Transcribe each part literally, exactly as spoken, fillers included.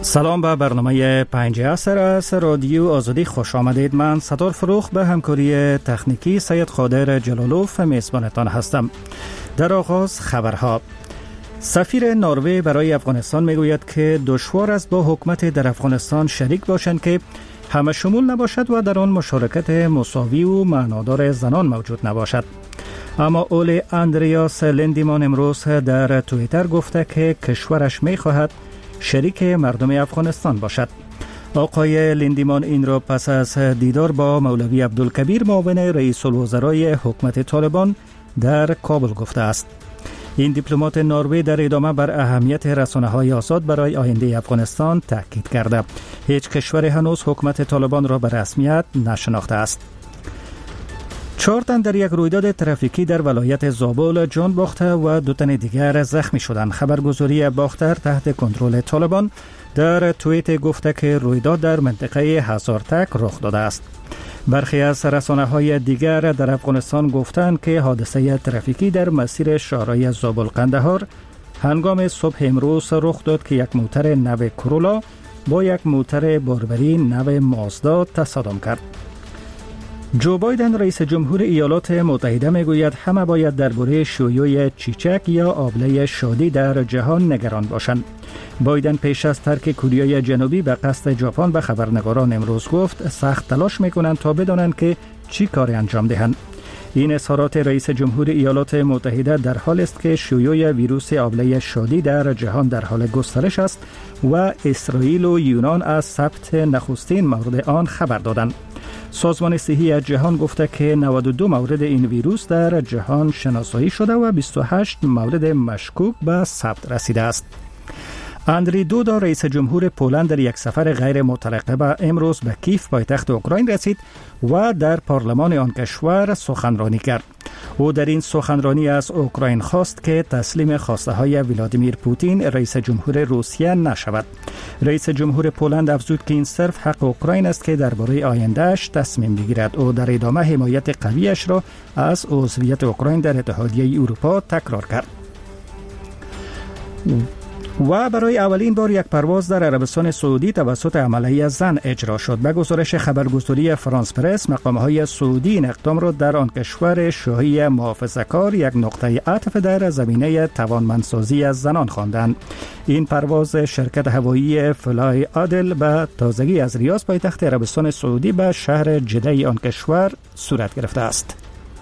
سلام به برنامه پنج عصر از رادیو آزادی خوش آمدید. من ستار فروخ به همکاری تکنیکی سید قادر جلالوف میزبانتان هستم. در آغاز خبرها. سفیر نروژ برای افغانستان میگوید که دشوار است با حکومت در افغانستان شریک باشند که همه شمول نباشد و در آن مشارکت مساوی و معنادار زنان موجود نباشد. اما اولی اندریاس لندیمان امروز در توییتر گفته که کشورش میخواهد شریک مردم افغانستان باشد. آقای لندیمان این را پس از دیدار با مولوی عبدالکبیر معاون رئیس الوزرای حکومت طالبان در کابل گفته است. این دیپلمات نروژ در ادامه بر اهمیت رسانه‌های آزاد برای آینده افغانستان تاکید کرده. هیچ کشور هنوز حکومت طالبان را به رسمیت نشناخته است. چهار تن در یک رویداد ترافیکی در ولایت زابل جان باخته و دو تن دیگر زخمی شدند. خبرگزاری باختر تحت کنترل طالبان در توییت گفته که رویداد در منطقه هزارتک رخ داده است. برخی از رسانه‌های دیگر در افغانستان گفتند که حادثه ترافیکی در مسیر شهرهای زابل قندهار هنگام صبح امروز رخ داد که یک موتر نو کرولا با یک موتر باربری نو مازدا تصادم کرد. جو بایدن رئیس جمهور ایالات متحده میگوید همه باید درباره شیوع چیچک یا آبله شادی در جهان نگران باشند. بایدن پیش از ترک کره جنوبی به قصد ژاپن به خبرنگاران امروز گفت سخت تلاش میکنند تا بدانند که چی کاری انجام دهند. این اظهارات رئیس جمهور ایالات متحده در حال است که شیوع ویروس آبله شادی در جهان در حال گسترش است و اسرائیل و یونان از ثبت نخستین مورد آن خبر دادند. سازمان صحی جهان گفته که نود و دو مورد این ویروس در جهان شناسایی شده و بیست و هشت مورد مشکوک به ثبت رسیده است. اندری دودا رئیس جمهور پولند در یک سفر غیر مترقبه امروز به کیف پایتخت اوکراین رسید و در پارلمان آن کشور سخنرانی کرد. او در این سخنرانی از اوکراین خواست که تسلیم خواسته های ولادیمیر پوتین رئیس جمهور روسیه نشود. رئیس جمهور پولند افزود که این صرف حق اوکراین است که درباره آیندهش تصمیم بگیرد. او در ادامه حمایت قویش را از عضویت اوکراین در اتحادیه اروپا تکرار کرد. و برای اولین بار یک پرواز در عربستان سعودی توسط عملیه زن اجرا شد. به گزارش خبرگزاری فرانس پرس، مقام‌های سعودی این اقدام را در آن کشور شاهی محافظه‌کار یک نقطه عطف در زمینه توانمندسازی از زنان خواندند. این پرواز شرکت هوایی فلای عادل به تازگی از ریاض پایتخت عربستان سعودی به شهر جده آن کشور صورت گرفته است.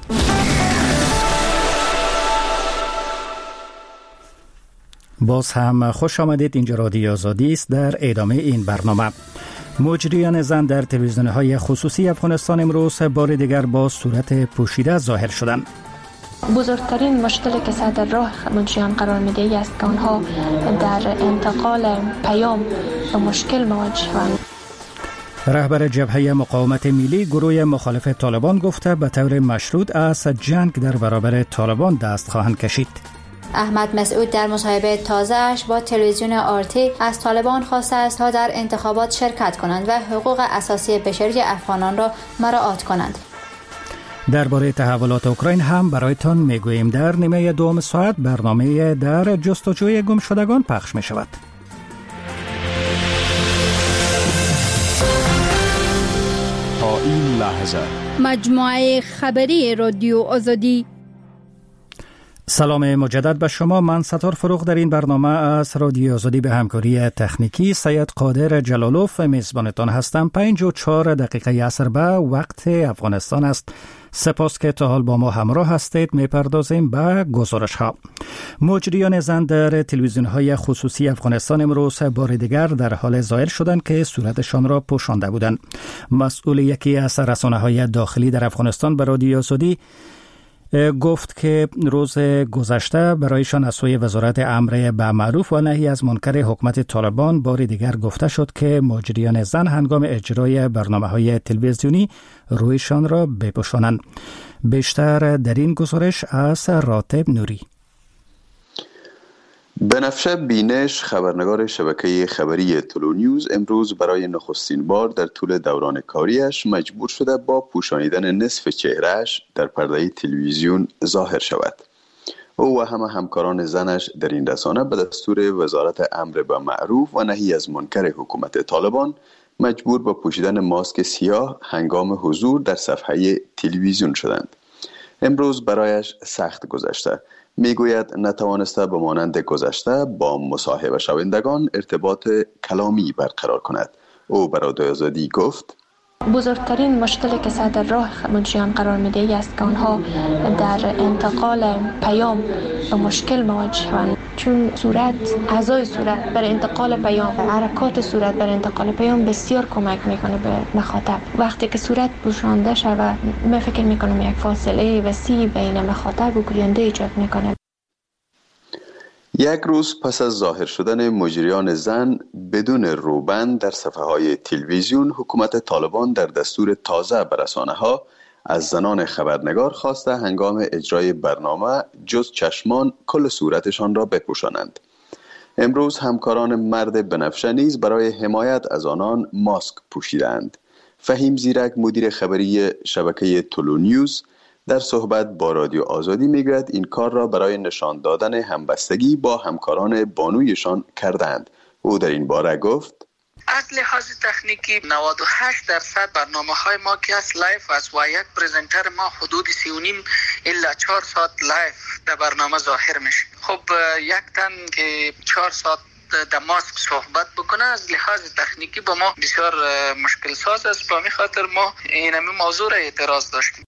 باز هم خوش آمدید. اینجا رادیو آزادی است. در ادامه این برنامه مجریان زن در تلویزیون‌های خصوصی افغانستان امروز بار دیگر با صورت پوشیده ظاهر شدند. بزرگترین مشکلی که سر راه مجریان قرار می‌دهید است که آنها در انتقال پیام و مشکل مواجه‌اند. رهبر جبهه مقاومت ملی گروه مخالف طالبان گفته به طور مشروط از جنگ در برابر طالبان دست خواهند کشید. احمد مسعود در مصاحبه تازه‌اش با تلویزیون آرتی از طالبان خواسته است تا در انتخابات شرکت کنند و حقوق اساسی بشری افغانان را مراعات کنند. درباره تحولات اوکراین هم برایتان میگوییم. در نیمه دوم ساعت برنامه در جستجوی گمشدگان پخش می شود. تا این لحظه مجموعه خبری رادیو آزادی. سلام مجدد به شما. من ستار فروخ در این برنامه از رادیو آزادی به همکاری تکنیکی سید قادر جلالوف میزبانتان هستم. پنج و چهار دقیقه عصر به وقت افغانستان است. سپاس که تا حال با ما همراه هستید. میپردازیم به گزارش ها. مجریان زن در تلویزیون های خصوصی افغانستان امروز بار دیگر در حال ظاهر شدند که صورتشان را پوشانده بودند. مسئول یکی از رسانه های داخلی در افغانستان به رادیو آزادی گفت که روز گذشته برایشان از سوی وزارت امر به معروف و نهی از منکر حکومت طالبان بار دیگر گفته شد که مجریان زن هنگام اجرای برنامه‌های تلویزیونی رویشان را بپوشانند. بیشتر در این گزارش از راتب نوری. بنفشه بینش، خبرنگار شبکه خبری تلو نیوز، امروز برای نخستین بار در طول دوران کاریش مجبور شده با پوشانیدن نصف چهرهش در پرده تلویزیون ظاهر شود. او و همه همکاران زنش در این رسانه به دستور وزارت امر به معروف و نهی از منکر حکومت طالبان مجبور به پوشیدن ماسک سیاه هنگام حضور در صفحه تلویزیون شدند. امروز برایش سخت گذشته. میگوید نتوانسته به مانند گذشته با مصاحبه شوندگان ارتباط کلامی برقرار کند. او به رادیو آزادی گفت: بزرگترین مشکلی که سر راه مجریان قرار میده است که آنها در انتقال پیام به مشکل مواجه‌اند، چون صورت اعضای صورت برای انتقال پیام و حرکات صورت برای انتقال پیام بسیار کمک میکنه به مخاطب. وقتی که صورت پوشانده شود، من فکر میکنم یک فاصله وسیع بین مخاطب و گوینده ایجاد میکنه. یک روز پس از ظاهر شدن مجریان زن بدون روبند در صفحه های تلویزیون، حکومت طالبان در دستور تازه به رسانه‌ها از زنان خبرنگار خواسته هنگام اجرای برنامه جز چشمان کل صورتشان را بپوشانند. امروز همکاران مرد بنفشه نیز برای حمایت از آنان ماسک پوشیدند. فهیم زیرک، مدیر خبری شبکه تلونیوز، در صحبت با رادیو آزادی میگوید این کار را برای نشان دادن همبستگی با همکاران بانویشان کردند. او در این باره گفت: از لحاظ تکنیکی نود و هشت درصد برنامه‌های ما که از لایف است و یک پرزنتر ما حدود سی و نیم الا چهار ساعت لایف در برنامه ظاهر میشه. خب یک تن که چهار ساعت در ماسک صحبت بکنه از لحاظ تکنیکی با ما بسیار مشکل ساز است. به همین خاطر ما این همین موضوع را اعتراض داشتیم.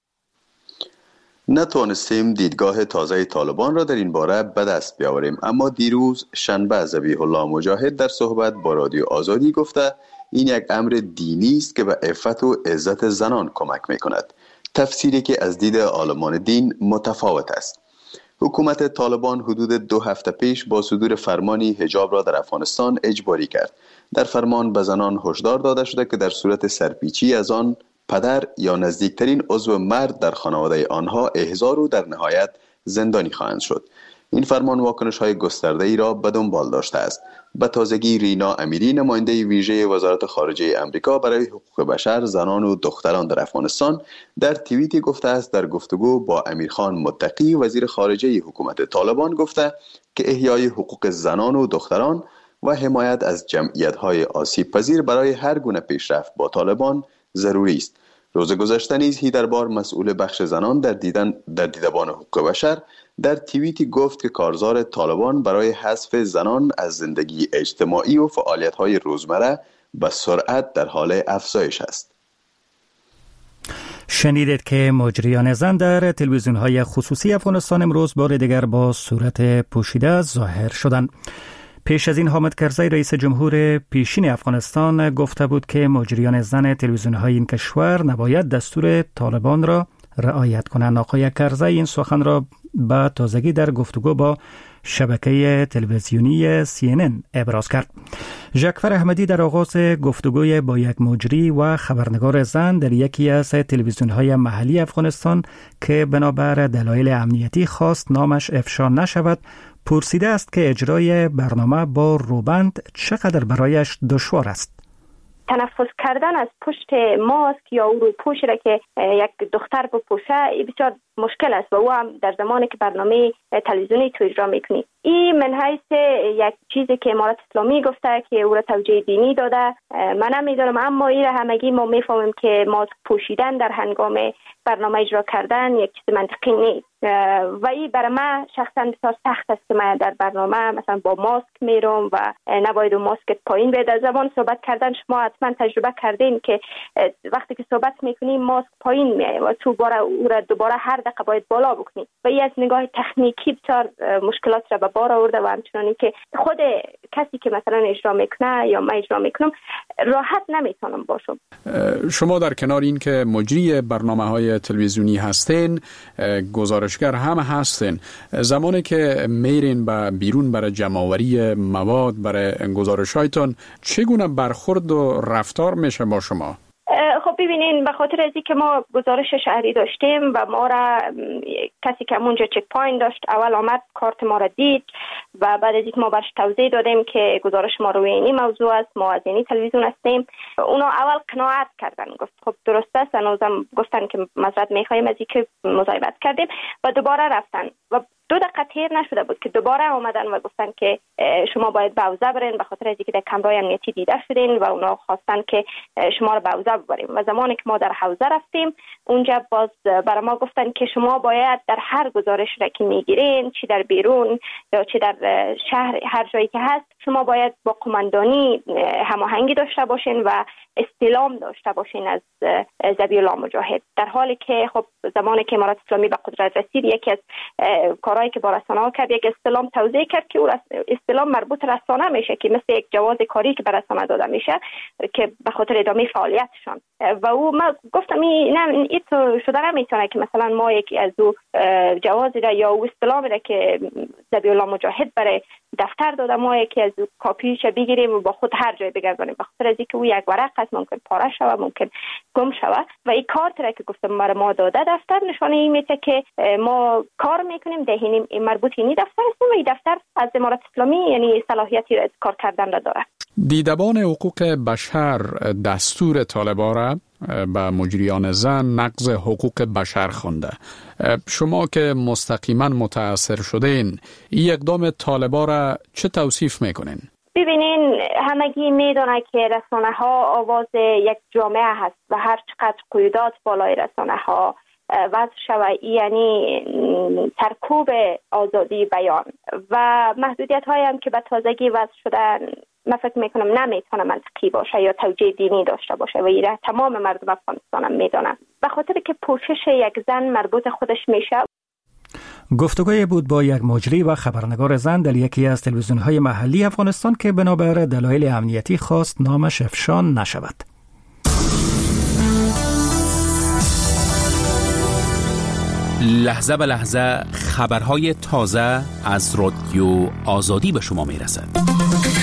نتوانستیم دیدگاه تازه طالبان را در این باره به دست بیاوریم، اما دیروز شنبه ذبیح الله مجاهد در صحبت با رادیو آزادی گفته این یک امر دینی است که به عفت و عزت زنان کمک می‌کند. تفسیری که از دید عالمان دین متفاوت است. حکومت طالبان حدود دو هفته پیش با صدور فرمانی حجاب را در افغانستان اجباری کرد. در فرمان به زنان هشدار داده شده که در صورت سرپیچی از آن پدر یا نزدیکترین عضو مرد در خانواده آنها احضار و در نهایت زندانی خواهند شد. این فرمان واکنش های گسترده ای را به دنبال داشته است. به تازگی رینا امیری، نماینده ویژه وزارت خارجه آمریکا برای حقوق بشر، زنان و دختران در افغانستان، در توییتی گفته است در گفتگو با امیرخان متقی وزیر خارجه حکومت طالبان گفته که احیای حقوق زنان و دختران و حمایت از جمعیت‌های آسیب پذیر برای هر گونه پیشرفت با طالبان ضروری است. روز گذشته نیز هیدربار، مسئول بخش زنان در دیدن در دیدبان حقوق بشر، در توییتی گفت که کارزار طالبان برای حذف زنان از زندگی اجتماعی و فعالیت‌های روزمره به سرعت در حال افزایش است. شنیدید که مجریان زن در تلویزیون‌های خصوصی افغانستان امروز بار دیگر با صورت پوشیده ظاهر شدند. پیش از این حامد کرزی رئیس جمهور پیشین افغانستان گفته بود که مجریان زن تلویزیون‌های این کشور نباید دستور طالبان را رعایت کنند. آقای کرزی این سخن را به تازگی در گفتگو با شبکه تلویزیونی سی ان ان ابراز کرد. ژکفر احمدی در آغاز گفتگوی با یک مجری و خبرنگار زن در یکی از تلویزیون‌های محلی افغانستان که بنابر دلایل امنیتی خواست نامش افشا نشود، پرسیده است که اجرای برنامه با روبند چقدر برایش دشوار است. تنفس کردن از پشت ماسک یا او رو پوشی را که یک دختر بپوشه بسیار مشکل است و او هم در زمانی که برنامه تلویزیونی تو اجرا میکنی. این من حیث یک چیزی که امارت اسلامی گفته که او را توجیه دینی داده من نمیدونم، اما این را همگی ما میفهمیم که ماسک پوشیدن در هنگام برنامه اجرا کردن یک چیز منطقی نیست و این برای من شخصا بسیار سخت است که من در برنامه مثلا با ماسک میرم و نباید ماسک پایین بیاد. در زمان صحبت کردن شما حتما تجربه کردین که وقتی که صحبت میکنی ماسک پایین میاد و تو باره او را دوباره هر دقیقه باید بالا بکنی و این از نگاه تکنیکی بسیار مشکلات را به بار آورده و همچنانی که خود کسی که مثلا اجرا میکنه یا من اجرا میکنم راحت نمیتونم باشم. شما در کنار این که مجری برنامه‌های تلویزیونی هستین، گزارشگر هم هستین، زمانی که میرین به بیرون برای جمع‌آوری مواد برای گزارش‌هایتون چگونه برخورد و رفتار میشه با شما؟ خب ببینین، به خاطر از اینکه ما گزارش شهری داشتیم و ما را کسی که اونجا چک پوینت داشت اول آمد کارت ما را دید و بعد از اینکه ما برش توضیح دادیم که گزارش ما روی این موضوع است، ما از این تلویزیون هستیم، اونا اول قناعت کردن، گفت خب درست است، هنوزم گفتن که معذرت میخوایم از اینکه مزاحمت کردیم و دوباره رفتن و دو دقیقه تیر نشده بود که دوباره آمدن و گفتن که شما باید به حوزه برین، به خاطر اینکه در کمرای امنیتی دیده شدین و اونا خواستن که شما رو به حوزه ببریم. و زمانی که ما در حوزه رفتیم اونجا باز برای ما گفتن که شما باید در هر گزارش را که میگیرین، چی در بیرون یا چی در شهر، هر جایی که هست، شما باید با قماندانی هماهنگی داشته باشین و استلام داشته باشین از ذبیح الله مجاهد. در حالی که خب زمانی که امارات اسلامی به قدرت رسید، یکی از کارهایی که با رسانه‌ها کرد یک استلام توزیع کرد که استلام مربوط رسانه میشه که مثل یک جواز کاری که به رسانه داده میشه که به خاطر ادامه فعالیتشان. و او ما گفتم این نه این تو شده نمیتونه که مثلا ما یکی از او جوازی را یا او استلامی را که ذبیح الله مجاهد برای دفتر داده ما یکی از کاپیش بگیریم و با خود هر جای بگردونیم، به خاطر از اینکه او یک ورق است، ممکن پاره شود، ممکن گم شود. و این کارت را که گفتم برای ما داده دفتر، نشانه این میشه که ما کار میکنیم دهینیم مربوط این دفتر است و این دفتر از امارات اسلامی یعنی صلاحیتی را کار کردن را داره. دیدبان حقوق بشر دستور طالبان را به مجریان زن نقض حقوق بشر خونده. شما که مستقیما متاثر شدین، این اقدام طالبان را چه توصیف میکنین؟ ببینین، همگی میدونه که رسانه ها آواز یک جامعه هست و هر چقدر قیودات بالای رسانه ها وضع شود، یعنی سرکوب آزادی بیان و محدودیت هایی هم که به تازگی وضع شدن، من فکر میکنم نمیتونه منطقی باشه یا توجیه دینی داشته باشه و ایره تمام مردم افغانستان هم میدونن، به خاطر که پوشش یک زن مربوط خودش میشه. گفتگوی بود با یک مجری و خبرنگار زن در یکی از تلویزیون‌های محلی افغانستان که بنابر دلایل امنیتی خواست نامش افشا نشود. لحظه به لحظه خبرهای تازه از رادیو آزادی به شما میرسد.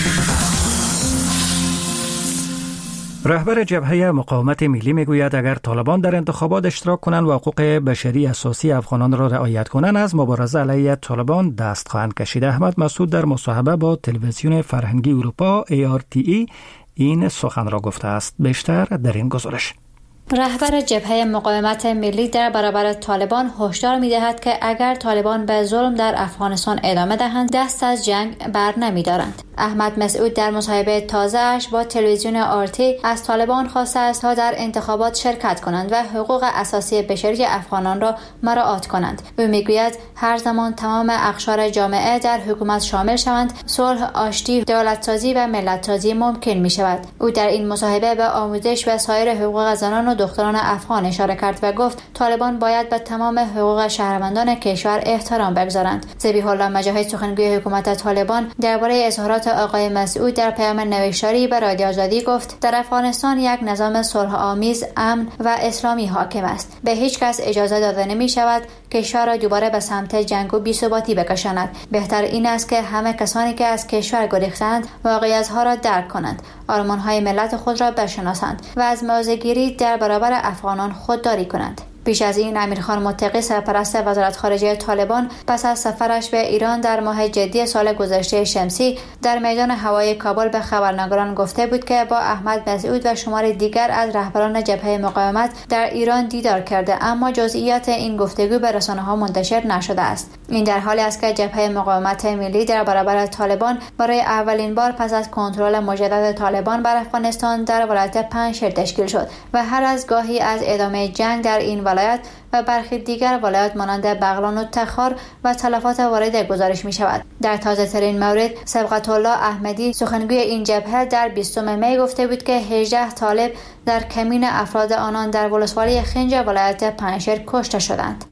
رهبر جبهه مقاومت ملی میگوید اگر طالبان در انتخابات اشتراک کنند و حقوق بشری اساسی افغانان را رعایت کنند، از مبارزه علیه طالبان دست خواهند کشید. احمد مسعود در مصاحبه با تلویزیون فرهنگی اروپا ای آر تی ای این سخن را گفته است. بیشتر در این گزارش. رهبر جبهه مقاومت ملی در برابر طالبان هشدار می‌دهد که اگر طالبان به ظلم در افغانستان ادامه دهند، دست از جنگ بر نمی‌دارند. احمد مسعود در مصاحبه تازه‌اش با تلویزیون آرتی از طالبان خواسته است تا در انتخابات شرکت کنند و حقوق اساسی بشری افغانان را مراعات کنند. او میگوید هر زمان تمام اقشار جامعه در حکومت شامل شوند، صلح، آشتی، دولت‌سازی و ملت‌سازی ممکن می‌شود. او در این مصاحبه به آموزش و سایر حقوق زنان و دختران افغان اشاره کرد و گفت طالبان باید به تمام حقوق شهروندان کشور احترام بگذارند. ذبیح الله مجاهد، سخنگوی حکومت طالبان، درباره اظهارات آقای مسعود در پیام نوشتاری به رادیو آزادی گفت در افغانستان یک نظام صلح آمیز، امن و اسلامی حاکم است. به هیچ کس اجازه داده نمی شود کشور را دوباره به سمت جنگ و بی‌ثباتی بکشاند. بهتر این است که همه کسانی که از کشور گریختند واقعیت‌ها را درک کنند، آرمان‌های ملت خود را بشناسند و از موضع‌گیری در برابر افغانان خودداری کنند. پیش از این امیرخان متقی، سرپرست وزارت خارجه طالبان، پس از سفرش به ایران در ماه جدی سال گذشته شمسی در میدان هوایی کابل به خبرنگاران گفته بود که با احمد مسعود و شمار دیگر از رهبران جبهه مقاومت در ایران دیدار کرده، اما جزئیات این گفتگو به رسانه‌ها منتشر نشده است. این در حالی است که جبهه مقاومت ملی در برابر طالبان برای اولین بار پس از کنترل مجدد طالبان بر افغانستان در ولایت پنجشیر تشکیل شد و هر از گاهی از ادامه جنگ در این ولایت و برخی دیگر ولایات مانند بغلان و تخار و تلفات وارد گزارش می شود. در تازه ترین مورد، سبقت الله احمدی، سخنگوی این جبهه، در بیستم می گفته بود که هجده طالب در کمین افراد آنان در ولسوالی خنج ولایت پنجشیر کشته شدند.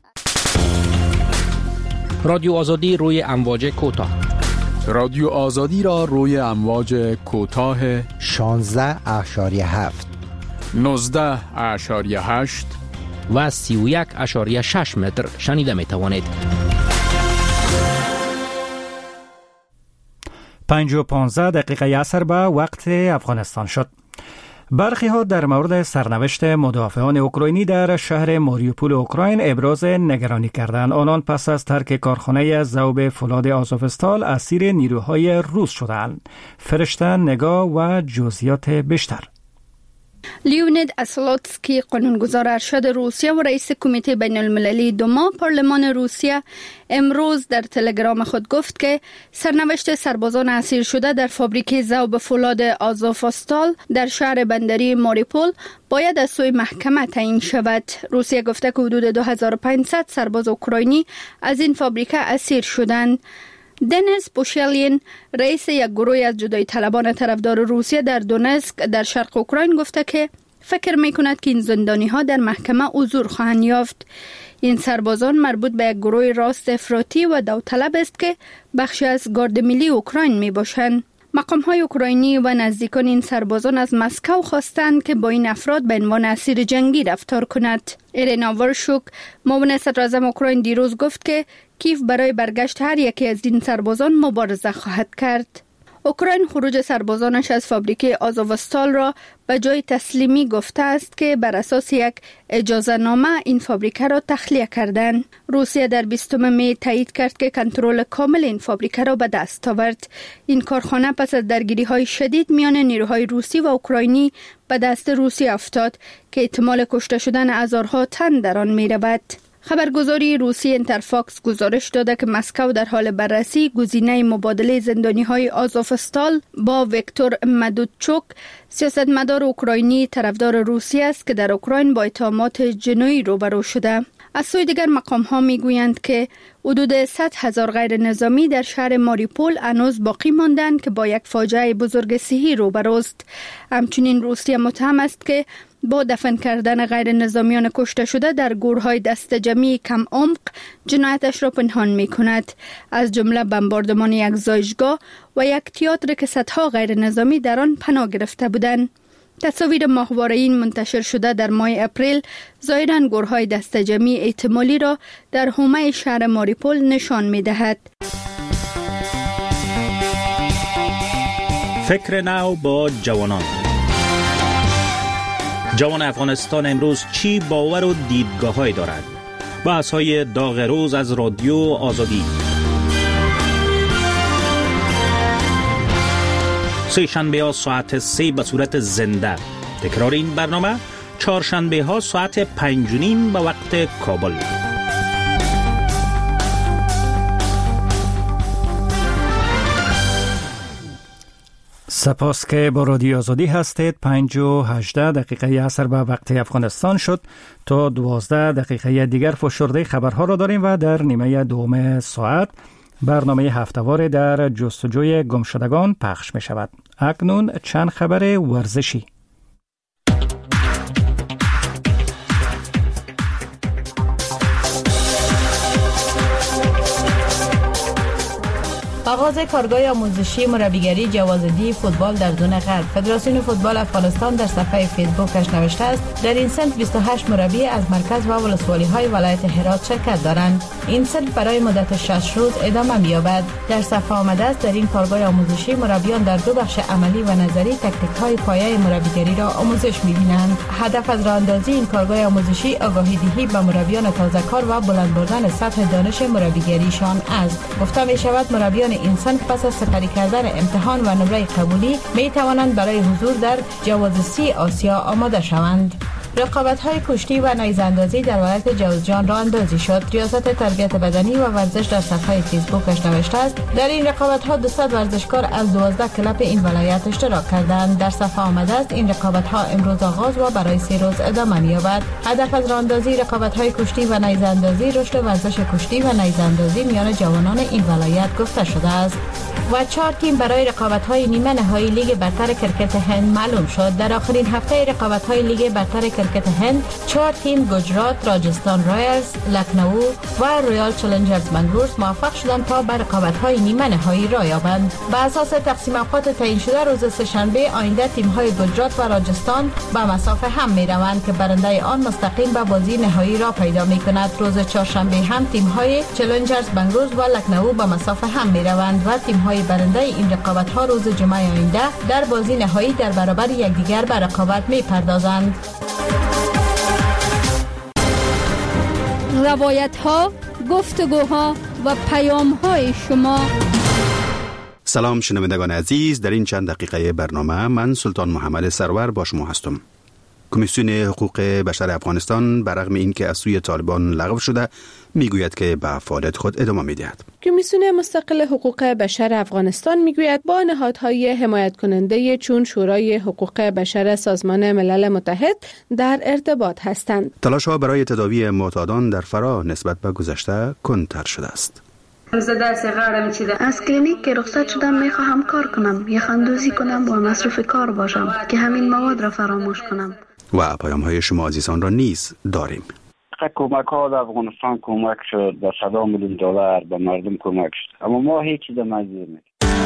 رادیو آزادی روی امواج کوتاه. رادیو آزادی را روی امواج کوتاه شانزده اشاری هفت، نوزده اشاری هشت و سی و یک اشاری شش متر شنیده می توانید. پنج و پانزده دقیقه عصر به وقت افغانستان شد. برخی ها در مورد سرنوشت مدافعان اوکراینی در شهر ماریوپول اوکراین ابراز نگرانی کردند. آنان پس از ترک کارخانه ذوب فولاد آزوفستال اسیر نیروهای روس شدند. فرشته نگاه و جزئیات بیشتر. لیونید اسلاتسکی قانونگذار ارشد روسیه و رئیس کمیته بین المللی دوما پارلمان روسیه امروز در تلگرام خود گفت که سرنوشت سربازان اسیر شده در فابریک ذوب فولاد آزوفستال در شهر بندری ماریپول باید از سوی محکمه تعیین شود. روسیه گفته که حدود دو هزار و پانصد سرباز اوکراینی از این فابریک اسیر شدند. دنیس بوشلین رئیس یک گروه از جدایی طلبان طرفدار روسیه در دونسک در شرق اوکراین گفته که فکر می کند که این زندانی ها در محکمه حضور خواهند یافت. این سربازان مربوط به یک گروه راست افراطی و داوطلب است که بخشی از گارد ملی اوکراین می باشند. مقام های اوکراینی و نزدیکان این سربازان از مسکو خواستند که با این افراد به عنوان اسیر جنگی رفتار کند. ایرینا ورشوک معاون صدر اعظم اوکراین دیروز گفت که کیف برای برگشت هر یکی از این سربازان مبارزه خواهد کرد. اوکراین خروج سربازانش از فابریک آزوفستال را به جای تسلیمی گفته است که بر اساس یک اجازه نامه این فابریک را تخلیه کردند. روسیه در بیستم می تایید کرد که کنترل کامل این فابریک را به دست آورد. این کارخانه پس از درگیری های شدید میان نیروهای روسی و اوکراینی به دست روسیه افتاد که احتمال کشته شدن هزارها تن در آن می رود. خبرگزاری روسی اینترفاکس گزارش داده که مسکو در حال بررسی گزینه مبادله زندانی‌های آزوفستال با ویکتور مدودچوک، سیاستمدار اوکراینی طرفدار روسیه است که در اوکراین با اتهامات جنایی روبرو شده. از سوی دیگر مقام‌ها می‌گویند که حدود صد هزار غیر نظامی در شهر ماریپول هنوز باقی ماندند که با یک فاجعه بزرگ صحی روبروست. همچنین روسیه متهم است که با دفن کردن غیر نظامیان کشته شده در گورهای دست جمعی کم عمق جنایتش را پنهان می کند، از جمله بمباردمان یک زایشگاه و یک تئاتر که صدها غیر نظامی در آن پناه گرفته بودند. تصاویر ماهواره‌ای منتشر شده در ماه اپریل ظاهراً گورهای دست جمعی احتمالی را در حومه شهر ماریپول نشان می دهد. فکر نو با جوانان. جوان افغانستان امروز چی باور و دیدگاه‌هایی دارد؟ بحث‌های داغ روز از رادیو آزادی. سه شنبه ها ساعت سه به صورت زنده. تکرار این برنامه چهارشنبه ها ساعت پنج و نیم به وقت کابل. سپاس که با رادیو آزادی هستید. پنج و هجده دقیقه عصر به وقت افغانستان شد. تا دوازده دقیقه دیگر فشرده خبرها را داریم و در نیمه دوم ساعت برنامه هفته‌وار در جستجوی گمشدگان پخش می شود. اکنون چند خبر ورزشی. آغاز کارگاه آموزشی مربیگری جوازدی فوتبال در زون غرب. فدراسیون فوتبال افغانستان در صفحه فیسبوکش نوشته است در این سنف بیست و هشت مربی از مرکز و ولسوالی‌های ولایت هرات شرکت دارند. این سنف برای مدت شش روز ادامه می‌یابد. در صفحه آمده است در این کارگاه آموزشی مربیان در دو بخش عملی و نظری تکنیک‌های پایه مربیگری را آموزش می‌بینند. هدف از راه‌اندازی این کارگاه آموزشی آگاهی دهی به مربیان تازه‌کار و بلند بردن سطح دانش مربیگریشان است. گفته می‌شود مربیان این سنف پس از سپری کردن امتحان و نمره قبولی می توانند برای حضور در جوازسی آسیا آماده شوند. رقابت‌های کشتی و نیزه‌اندازی در ولایت جوزجان راه اندازی شد. ریاست تربیت بدنی و ورزش در صفحه فیسبوکش نوشته است در این رقابت‌ها دویست ورزشکار از دوازده کلاب این ولایت اشتراک کردند. در صفحه آمده است این رقابت‌ها امروز آغاز و برای سه روز ادامه می‌یابد. هدف از راه اندازی رقابت‌های کشتی و نیزه‌اندازی رشد ورزش کشتی و نیزه‌اندازی میان جوانان این ولایت گفته شده است. و چهار تیم برای رقابت‌های نیمه نهایی لیگ برتر کرکت هند معلوم شد. در آخرین هفته رقابت‌های لیگ برتر کرکت هند چهار تیم گجرات، راجستان رایلز، لکنو و رویال چالنجرز بنگلور موفق شدند تا به رقابت‌های نیمه نهایی راه یابند. بر اساس تقسیم اوقات تعیین شده روز سه‌شنبه آینده تیم‌های گجرات و راجستان به مسافه هم می‌روند که برنده آن مستقیم به بازی نهایی را پیدا می‌کند. روز چهارشنبه هم تیم‌های چالنجرز بنگلور و لکنو به مسافه هم می‌روند و تیم‌های برنده این رقابت‌ها روز جمعه آینده در بازی نهایی در برابر یکدیگر به رقابت می‌پردازند. روایت‌ها، گفتگوها و پیام‌های شما. سلام شنوندگان عزیز، در این چند دقیقه برنامه من سلطان محمد سرور با شما هستم. کمیسیون حقوق بشر افغانستان برغم اینکه از سوی طالبان لغو شده میگوید که به فعالیت خود ادامه میدهد. کمیسیون مستقل حقوق بشر افغانستان میگوید با نهادهای حمایت کننده چون شورای حقوق بشر سازمان ملل متحد در ارتباط هستند. تلاش‌ها برای تداوی معتادان در فرا نسبت به گذشته کندتر شده است. از کلینیک که رخصت شدم میخواهم کار کنم، یخندوزی کنم و مصروف کار باشم که همین مواد را فراموش کنم. و پیام های شما عزیزان را نیز داریم. کمک ها در افغانستان کمک شد، در صد میلیون دلار به مردم کمک شد، اما ما هیچ چیز مزید نمی‌کنیم.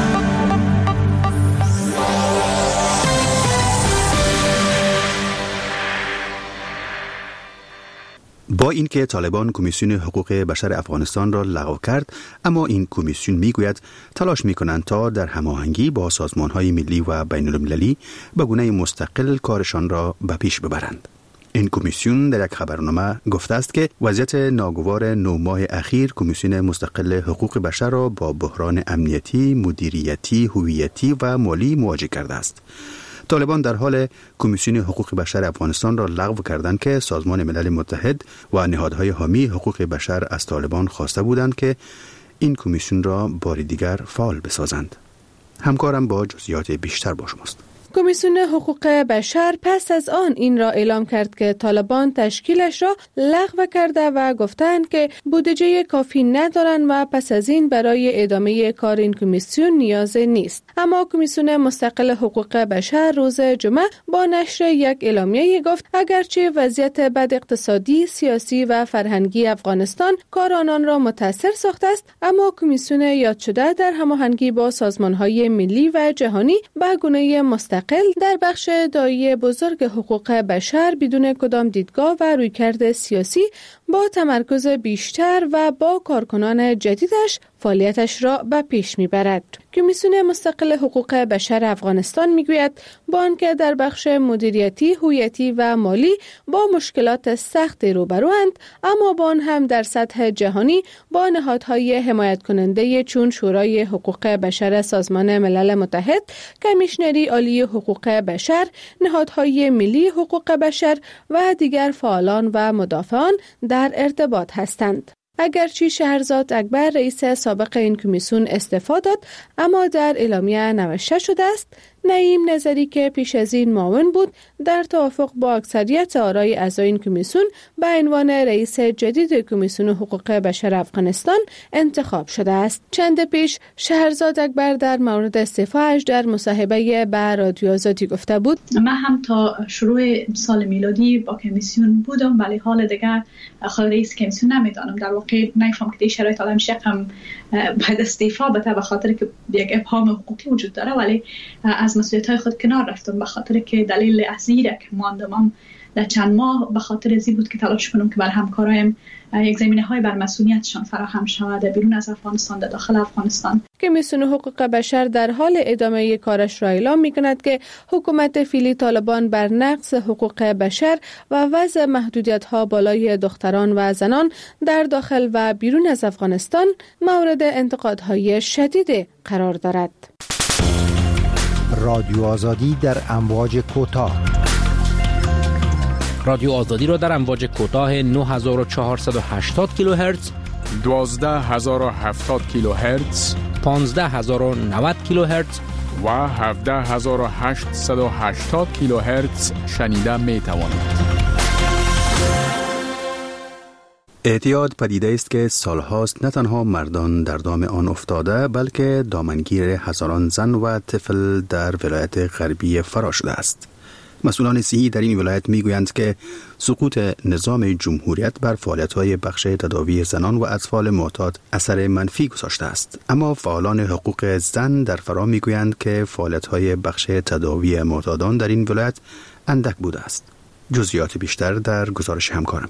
با اینکه طالبان کمیسیون حقوق بشر افغانستان را لغو کرد، اما این کمیسیون میگوید تلاش میکنند تا در هماهنگی با سازمان‌های ملی و بین المللی به گونه مستقل کارشان را به پیش ببرند. این کمیسیون در یک خبرنامه گفته است که وضعیت ناگوار نه ماه اخیر کمیسیون مستقل حقوق بشر را با بحران امنیتی، مدیریتی، هویتی و مالی مواجه کرده است. طالبان در حال کمیسیون حقوق بشر افغانستان را لغو کردند که سازمان ملل متحد و نهادهای حامی حقوق بشر از طالبان خواسته بودند که این کمیسیون را بار دیگر فعال بسازند. همکارم با جزئیات بیشتر با شماست. کمیسیون حقوق بشر پس از آن این را اعلام کرد که طالبان تشکیلش را لغو کرده و گفتند که بودجه کافی ندارند و پس از این برای ادامه کار این کمیسیون نیاز نیست. اما کمیسیون مستقل حقوق بشر روز جمعه با نشر یک اعلامیه گفت اگرچه وضعیت بد اقتصادی، سیاسی و فرهنگی افغانستان کار آنان را متاثر ساخته است، اما کمیسیون یاد شده در هماهنگی با سازمان‌های ملی و جهانی به گونه مستقل در بخش دایی بزرگ حقوق بشر بدون کدام دیدگاه و رویکرد سیاسی با تمرکز بیشتر و با کارکنان جدیدش فعالیتش را به پیش میبرد. کمیسیون مستقل حقوق بشر افغانستان میگوید با آنکه در بخش مدیریتی، هویتی و مالی با مشکلات سخت روبروند، اما با آن هم در سطح جهانی با نهادهای حمایت کننده چون شورای حقوق بشر سازمان ملل متحد، کمیشنری عالی حقوق بشر، نهادهای ملی حقوق بشر و دیگر فعالان و مدافعان در ارتباط هستند. اگرچه شهرزاد اکبر رئیس سابق این کمیسیون استعفا داد، اما در اعلامیه نوشته شده است نعیم نظری که پیش از این معاون بود در توافق با اکثریت آرای اعضای این کمیسیون به عنوان رئیس جدید کمیسیون حقوق بشر افغانستان انتخاب شده است. چند پیش شهرزاد اکبر در مورد استعفاش در مصاحبه با رادیو آزادی گفته بود من هم تا شروع سال میلادی با کمیسیون بودم، ولی حال دیگر خود رئیس کمیسیون نمیدانم. در واقع نمیفهم که شرایط حالا میشه هم بعد استعفا بده به خاطر که یک ابهام حقوقی وجود داره، ولی از مسئولیت‌های خود کنار رفتم به خاطر که دلیل اصلی که ماندم در چند ماه به خاطر ازی بود که تلاش کنم که بر همکارایم یک زمینه‌های بر مسئولیتشان فراهم شود بیرون از افغانستان در داخل افغانستان. کمیسیون حقوق بشر در حال ادامه کارش را اعلام می‌کند که حکومت فعلی طالبان بر نقض حقوق بشر و وضع محدودیت‌ها بالای دختران و زنان در داخل و بیرون از افغانستان مورد انتقادهای شدید قرار دارد. رادیو آزادی در امواج کوتاه. رادیو آزادی را در امواج کوتاه نه هزار و چهارصد و هشتاد کیلوهرتز، دوازده هزار و هفتاد کیلوهرتز، پانزده هزار و نود کیلوهرتز و هفده هزار و هشتصد و هشتاد کیلوهرتز شنیده می توانید. اعتیاد پدیده است که سالهاست نه تنها مردان در دام آن افتاده، بلکه دامنگیر هزاران زن و طفل در ولایت غربی فرا شده است. مسئولان صحی در این ولایت میگویند که سقوط نظام جمهوریت بر فعالیت‌های بخش تداوی زنان و اطفال معتاد اثر منفی گذاشته است، اما فعالان حقوق زن در فرا میگویند که فعالیت‌های بخش تداوی معتادان در این ولایت اندک بوده است. جزئیات بیشتر در گزارش همکارم.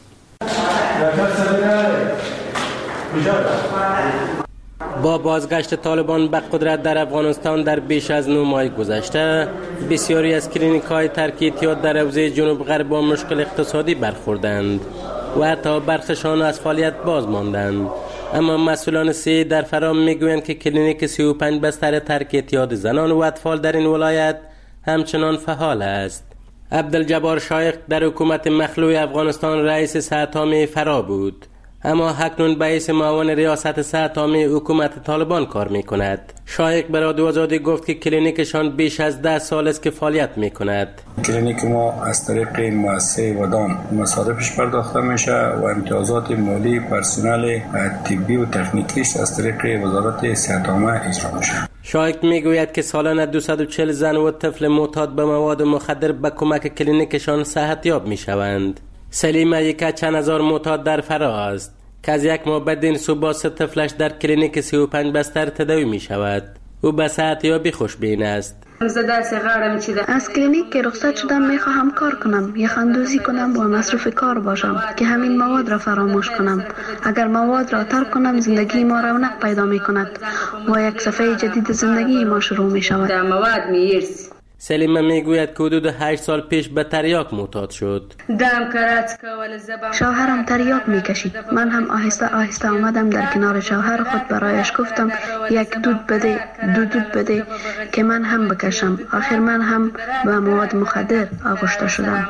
با بازگشت طالبان به قدرت در افغانستان در بیش از نه ماه گذشته، بسیاری از کلینیک‌های ترک اعتیاد در حوزه جنوب غرب با مشکل اقتصادی برخوردند و حتی برخشان از فعالیت باز ماندند. اما مسئولان صحی در فرام میگویند که کلینیک سی و پنج بستر ترک اعتیاد زنان و اطفال در این ولایت همچنان فعال است. عبدالجبار شایق در حکومت مخلوع افغانستان رئیس سه‌تامه فرا بود، اما اکنون به حیث معاون ریاست سه‌تامه حکومت طالبان کار می کند. شایق به رادیو آزادی گفت که کلینیکشان بیش از ده سال است که فعالیت می کند. کلینیک ما از طریق مؤسسه ودان مصارفش پرداخته میشه و امتیازات مالی پرسنل طبی و تکنیکیش از طریق وزارت سه‌تامه اجرا میشه. شایق میگوید که سالانه دویست و چهل زن و طفل معتاد به مواد مخدر به کمک کلینیکشان صحتیاب میشوند. سلیمه یک چند هزار معتاد در فرا است که از یک ماه بعد این صبح سه طفلش در کلینیک سی و پنج بستر تداوی می شود. او به صحتیابی خوشبین است. از کلینیک که رخصت شدم میخواهم کار کنم، یخندوزی کنم و مصروف کار باشم که همین مواد را فراموش کنم. اگر مواد را ترک کنم زندگی ما رونق پیدا می کند و یک صفحه جدید زندگی ما شروع می شود. سلیمه میگوید که حدود هشت سال پیش به تریاک معتاد شد. شوهرم تریاک میکشید. من هم آهسته آهسته آمدم در کنار شوهر خود، برایش گفتم یک دود بده دو دود بده که من هم بکشم. آخر من هم به مواد مخدر آغشته شدم.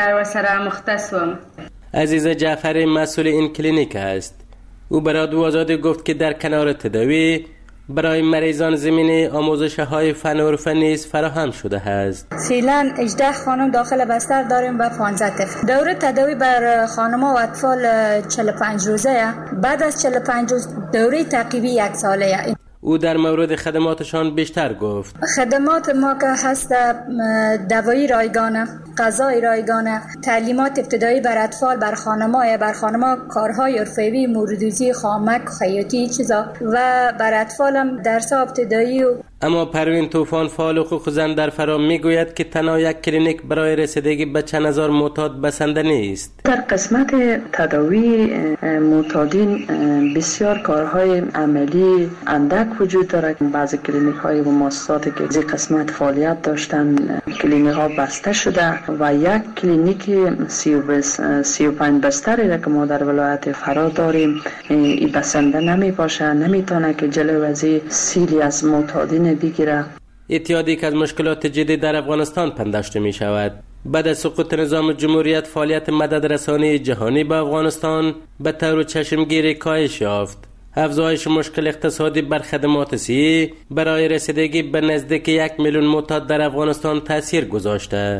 عزیز جعفری مسئول این کلینیک است. او برای رادیو آزادی گفت که در کنار تداوی برای مریضان زمینه آموزش های فن و حرفه نیز فراهم شده است. فعلا هجده خانم داخل بستر داریم و پانزده طفل. دوره تداوی بر خانم‌ها و اطفال چهل و پنج روزه. بعد از چهل و پنج روز دوره تعقیبی یک ساله. او در مورد خدماتشان بیشتر گفت. خدمات ما که هست دوایی رایگانه، غذای رایگانه، تعلیمات ابتدایی بر اطفال، بر خانم‌ها، بر خانم‌ها کارهای حرفه‌ای، موردوزی، خامک، خیاطی چیزا و بر اطفال هم درس‌ها ابتدایی. و اما پروین طوفان فعال حقوق زن در فرا میگوید که تنها یک کلینیک برای رسیدگی به چند هزار معتاد بسنده نیست. در قسمت تداوی معتادین بسیار کارهای عملی اندک وجود دارد. بعضی کلینیک های و مؤسساتی که از قسمت فعالیت داشتن کلینیک ها بسته شده و یک کلینیک سی و پنج بستری را که ما در ولایت فرا داریم ای بسنده نمی باشه، نمیتونه که جلوی از سیلی از معتادین بگیره. اتحادی که از مشکلات جدی در افغانستان پنداشته می شود. بعد از سقوط نظام جمهوریت فعالیت مدد رسانی جهانی به افغانستان به طور چشمگیری کاهش یافت. افزایش مشکل اقتصادی بر خدمات صحی برای رسیدگی به نزدیک یک میلیون معتاد در افغانستان تاثیر گذاشته.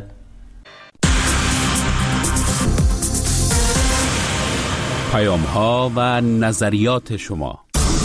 پیام ها و نظریات شما.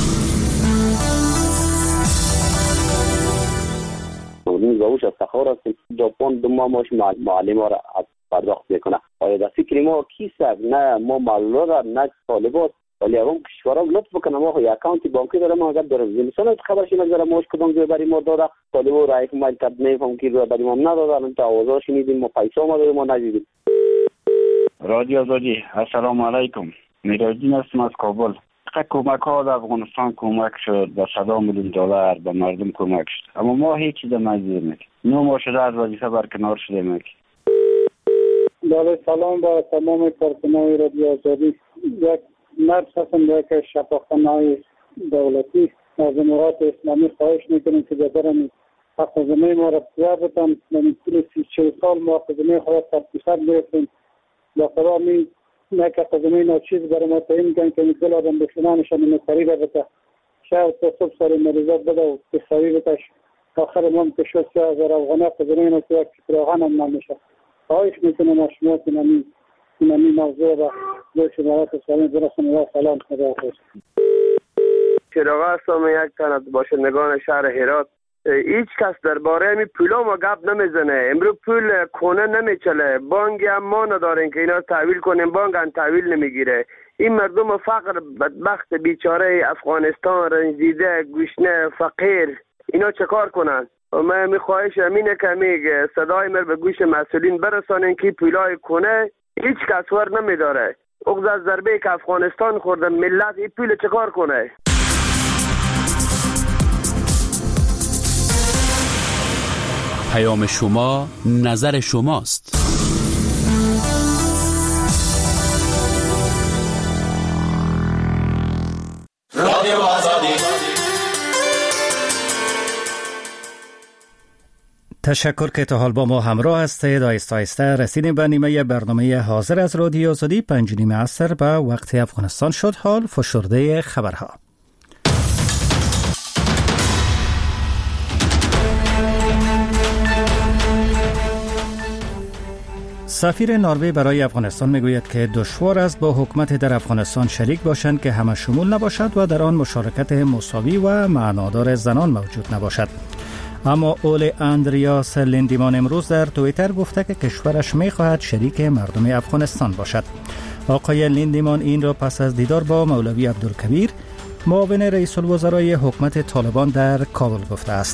روش افتخار است که ژاپن دو ماه ماش معلم ها را پرداخت میکنه. آیا در فکر ما کیست؟ نه ما معلومات نه طالبات، ولی اون کشورها لطف بکنه ما خو اکانت بانکی داره ما اگر داریم مثلا خبرش نگذره ماش کدوم جای بری ما داده طالبو را یک مایل کد نمیفهم کی رو بری ما ندادن تا آوازا شنیدیم ما پیسا ما داریم ما ندیدیم. رادیو آزادی السلام علیکم. میراجین هستم از کابل. کمک ها در افغانستان کمک شد به صد میلیون دلار به مردم کمک شد، اما ما هیچ چیز نمیدونیم. نمیکنیم. نو ما شده از وظیفه برکنار شده میکنیم. بله سلام با تمام کارکنان رادیو آزادی. یک مرد هستم در یک شفاخانه دولتی از امارات اسلامی خواهش میکنیم که ببرن حق زمین ما را بسیار بتن. من طول سی چهل سال ما حق زمین خواهد تفکیصد گرفتیم با قرامی نه که قضمه ناچیز برای ما تعیین کن که میکل آدم بشنانشان نکاری را بتا شاید تا صبح ساری مریضات بده و بخوایی بتاش آخر ما هم که شد سه هزار افغانه قضمه ناچیز یک چکراغان هم نمیشه. خواهش میکنم شما که نمی نمی موضوع و دوی شمارات اسلامی برسن و سلام خدا حافظ. چراغ هستم یک تن از باشندگان شهر هرات. هیچ کس درباره می پولا ما گپ نمیزنه. امروز پول کونه نمیچله، بانک هم ما نداریم که اینا تحویل کنیم، بانک هم تحویل نمیگیره. این مردم فقر بدبخت بیچاره افغانستان رنجیده گوشنه فقیر اینا چه کار کنن؟ من می خواهش امینه که میگه صدای مر به گوش مسئولین برسانین که پولای کونه هیچ کس ور نمیداره. اغز از ضربه که افغانستان خورده ملت این پول چه کار کنه؟ پیام شما نظر شماست. رادیو آزادی. تشکر که تا حال با ما همراه هستید. آیسته آیسته رسیدیم به نیمه برنامه حاضر از رادیو آزادی. پنج نیم عصر به وقت افغانستان شد. حال فشرده خبرها. سفیر نروژ برای افغانستان میگوید که دشوار است با حکومت در افغانستان شریک باشند که همه شمول نباشد و در آن مشارکت مساوی و معنادار زنان موجود نباشد. اما اول اندریاس لیندیمان امروز در توییتر گفته که کشورش میخواهد شریک مردم افغانستان باشد. آقای لیندیمان این را پس از دیدار با مولوی عبدالکبیر معاون رئیس الوزرای حکومت طالبان در کابل گفته است.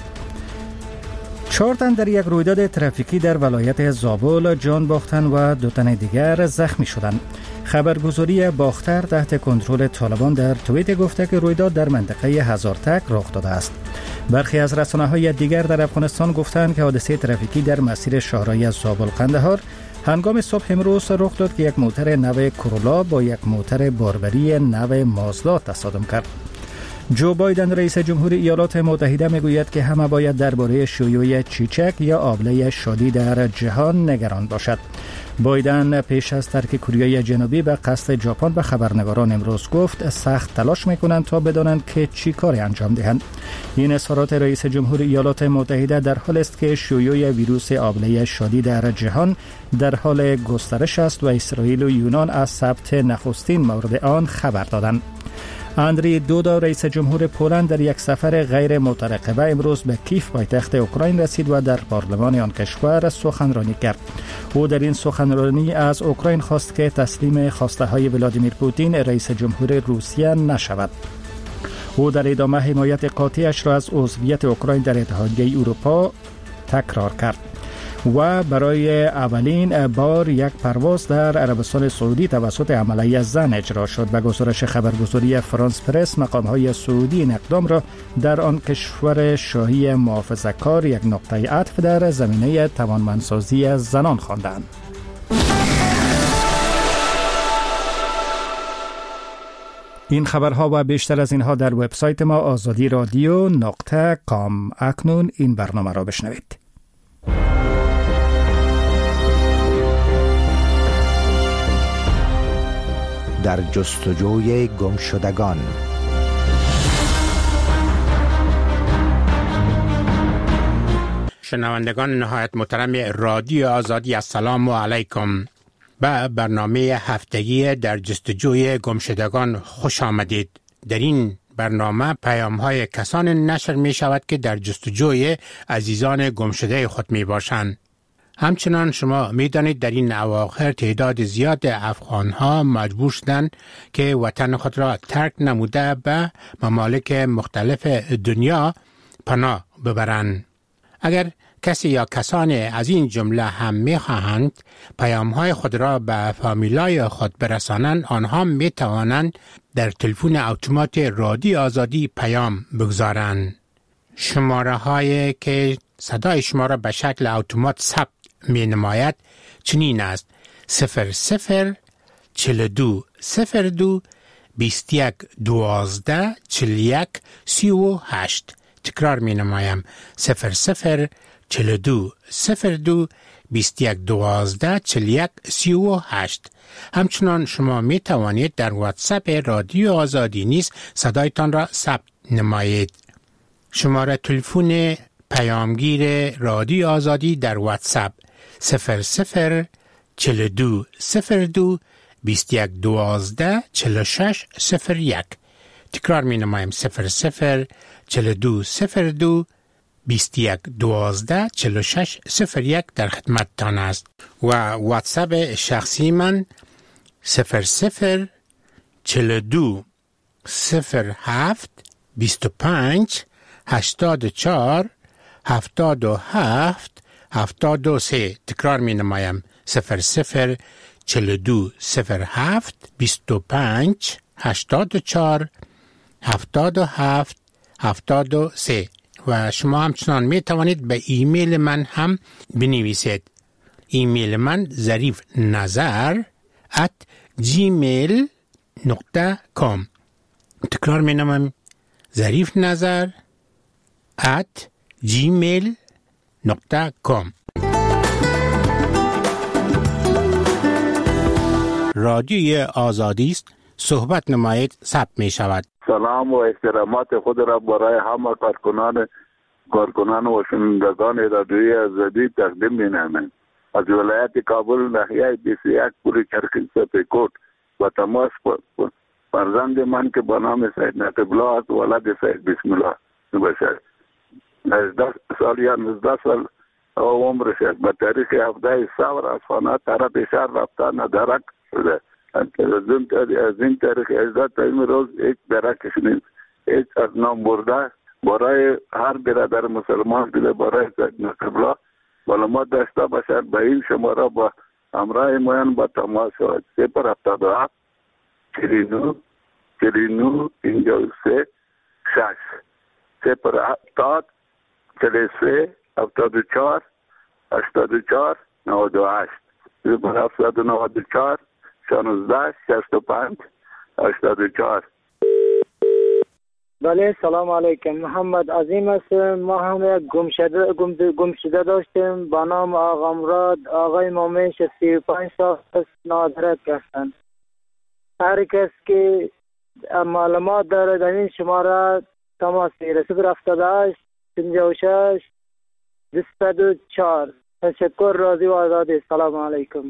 چهار تن در یک رویداد ترافیکی در ولایت زابل جان باختند و دو تن دیگر زخمی شدند. خبرگزاری باختر تحت کنترل طالبان در توییت گفته که رویداد در منطقه هزارتک رخ داده است. برخی از رسانه‌های دیگر در افغانستان گفتند که حادثه ترافیکی در مسیر شاهراه زابل قندهار هنگام صبح امروز رخ داد که یک موتر نو کرولا با یک موتر باربری نو مازدا تصادم کرد. جو بایدن رئیس جمهوری ایالات متحده میگوید که همه باید درباره شیوع چیچک یا آبله شادی در جهان نگران باشد. بایدن پیش از ترک کره جنوبی به قصد ژاپن به خبرنگاران امروز گفت سخت تلاش میکنند تا بدانند که چی کاری انجام دهند. این اظهارات رئیس جمهوری ایالات متحده در حالی است که شیوع ویروس آبله شادی در جهان در حال گسترش است و اسرائیل و یونان از ثبت نخستین مورد آن خبر دادند. اندری دودا رئیس جمهور پولند در یک سفر غیر مترقبه امروز به کیف پایتخت اوکراین رسید و در پارلمان آن کشور سخنرانی کرد. او در این سخنرانی از اوکراین خواست که تسلیم خواسته های ولادیمیر پوتین رئیس جمهور روسیه نشود. او در ادامه حمایت قاطعش را از عضویت اوکراین در اتحادیه اروپا تکرار کرد و برای اولین بار یک پرواز در عربستان سعودی توسط عملیه زن اجرا شد. به گزارش خبرگزاری فرانس پرس مقام‌های سعودی این اقدام را در آن کشور شاهی محافظه‌کار یک نقطه عطف در زمینه توانمندسازی زنان خواندند. این خبرها و بیشتر از اینها در وبسایت ما آزادی رادیو نقطه کام. اکنون این برنامه را بشنوید. در جستجوی گمشدگان. شنوندگان نهایت محترم رادیو آزادی، السلام علیکم. به برنامه هفتگی در جستجوی گمشدگان خوش آمدید. در این برنامه پیام های کسان نشر می شود که در جستجوی عزیزان گمشده خود می باشند. همچنان شما می دانید در این اواخر تعداد زیاد افغان ها مجبور شدند که وطن خود را ترک نموده به ممالک مختلف دنیا پناه ببرند. اگر کسی یا کسان از این جمله هم می خواهند پیام های خود را به فامیلای خود برسانند، آنها می توانند در تلفن اتومات رادیو آزادی پیام بگذارند. شماره هایی که صدای شما را به شکل اتومات ثبت می نماید چنین است: صفر صفر چل دو صفر دو بیست یک دوازده چل یک سی و هشت. تکرار می نمایم: صفر صفر چل دو صفر دو بیست یک دوازده چل یک سی و هشت. همچنان شما می توانید در واتساپ رادیو آزادی نیز صدایتان را ثبت نمایید. شماره تلفن پیامگیر رادیو آزادی در واتساپ صفر صفر چل دو صفر دو بیست یک دوازده چل شش صفر یک. تکرار می نمایم: صفر صفر چل دو صفر دو بیست یک دوازده چل شش صفر یک در خدمت تان است. و واتساپ شخصی من صفر صفر چل دو صفر هفت بیست و پنج هشتاد و چهار هفتاد و هفت هفتاد و سه. تکرار می نمایم: صفر صفر چل دو صفر هفت بیست و پنج هشتاد و چهار هفتاد و هفت هفتاد و سه. و شما همچنان می توانید به ایمیل من هم بنویسید. ایمیل من ظریف نظر ات جیمیل نقطه کام. تکرار می نمایم: ظریف نظر ات جیمیل نقطه کام. رادیوی آزادی است. صحبت نمایید ثبت می شود. سلام و احترامات خود را برای همه کارکنان کارکنان و شنوندگان رادیوی آزادی تقدیم می نماییم. از ولایت کابل ناحیه بیست و یک پل چرخی سپیکوت و تماس فرزند من که به نام سید نقیب الله است، ولد سید بسم الله باشد. نوزده سال یا نوزده سال عمر شد. به تاریخ هفده سور از خانه طرف شهر رفته ندرک شده. از این تاریخ ازده تا این روز یک درکش نیست. هیچ از نام برده برای هر برادر مسلمان دیده برای سید نقیب الله معلومات داشته باشد. به این شماره با همراه موین با تماس شود. صفر هفتاد و هفت چهل و نه چهل و نه پنجاه و سه شش صفر هفتاد چهل و سه هفتاد و چهار هشتاد و چهار نود و هشت صفر هفتاد و نود و چهار شانزده شصت و پنج هشتاد و چهار. بله سلام علیکم. محمد عظیم هستم. ما هم یک گمشده گمشده داشتیم با نام آقا مراد. آقای مومنش سی و پنج سال است، نادرک هستند. هر کس که معلومات داره در این شماره تماس بگیره. صفر هفتاد و هشت پنجاه و شش بیست و چهار. تشکر. راضی و آزادی. سلام علیکم.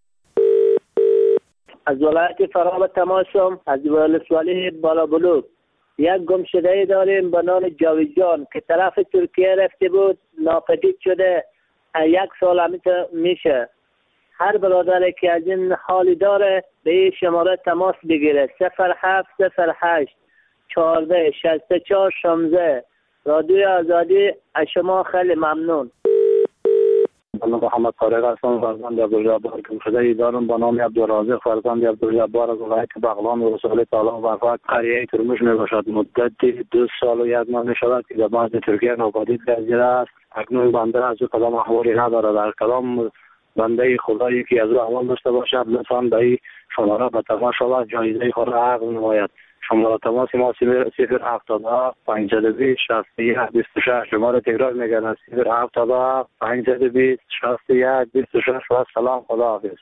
از ولایت فراب تماسم، از ولسوالی بالا بلوک. یک گمشده داریم به نام جاوید جان که طرف ترکیه رفته بود، ناپدید شده. یک سال همیشه میشه. هر برادری که از این حالی داره به این شماره تماس بگیره. صفر هفت صفر هشت چهارده شصت و چهار شانزده. رادیوی آزادی از شما خیلی ممنون. من محمد طارق هستم، فرزند عبدالجبار گمشده دارم به نام عبدالرازق فرزند عبدالجبار از ولایت بغلان و رسول تعالی و فرق قریه ترمش می باشد. مدت دو سال و یک ماه می شود که در بعض ترکیه ناپدید گردیده است. اکنون بنده از او کدام احوالی ندارد. در کدام بنده خدایی که از او احوال داشته باشد لطفاً به این شماره به تماس شود، جایزه خود را عقد نماید. شماره تماس ما صفر هفتاد و هفت پانصد و بیست شصت و یک بیست و شش. شماره تکرار میگردم صفر هفتاد و هفت پانصد و بیست شصت و یک بیست و شش. و سلام. خدا حافظ.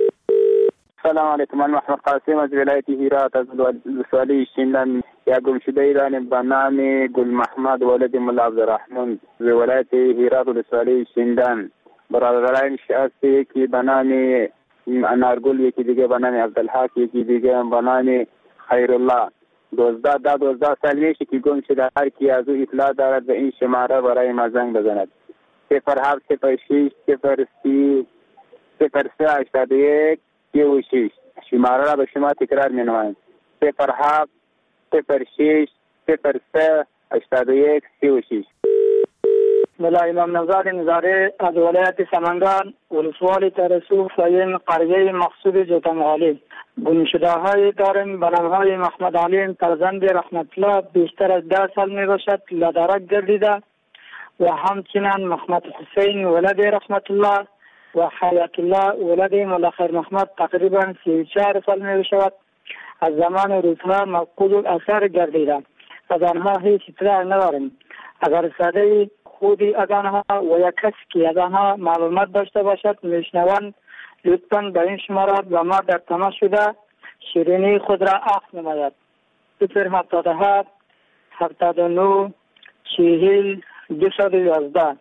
سلام علیکم. من محمد قاسم از ولایت هرات از ولسوالی شینلند. یک گمشده ایرانی به نام گل محمد ولد ملا عبدالرحمن از ولایت هرات ولسوالی شینلند. برادران شخصی که به نام انارگل، یکی دیگه به نام عبدالحق، یکی دیگه به نام خیرالله. دوزده ده دوزده سال میشه که گم شده. هر کی از او اطلاع دارد به این شماره برای ما زنگ بزند. صفر هفت صفر شش صفر سی صفر سه هشتاد و یک سی و شش. شماره را به شما تکرار می نمایم. صفر هفت صفر شش صفر سه هشتاد و یک سی و شش. ملا امام نوزاد نظاره از ولایت سمنگان ولسوالی ترسو فایم قریه مقصود جوتمغالی. گمشده های داریم به نام های محمد علیم فرزند رحمت الله، بیشتر از ده سال می باشد، لدرک گردیده. و همچنین محمد حسین ولد رحمت الله و حیات الله ولد ملا خیر محمد تقریبا سی و چهار سال می باشد. از زمان روزها مفقود الاثر گردیده. از آنها هیچ اطلاع نداریم. اگر ساده خودی از آنها و یک کسی که از آنها معلومات داشته باشد میشنوند، لطفاً به این شماره با ما در تماس شده شیرینی خود را عقد نماید. صفر هفتاد و هفت هفتاد و نه چهل دویست و یازده.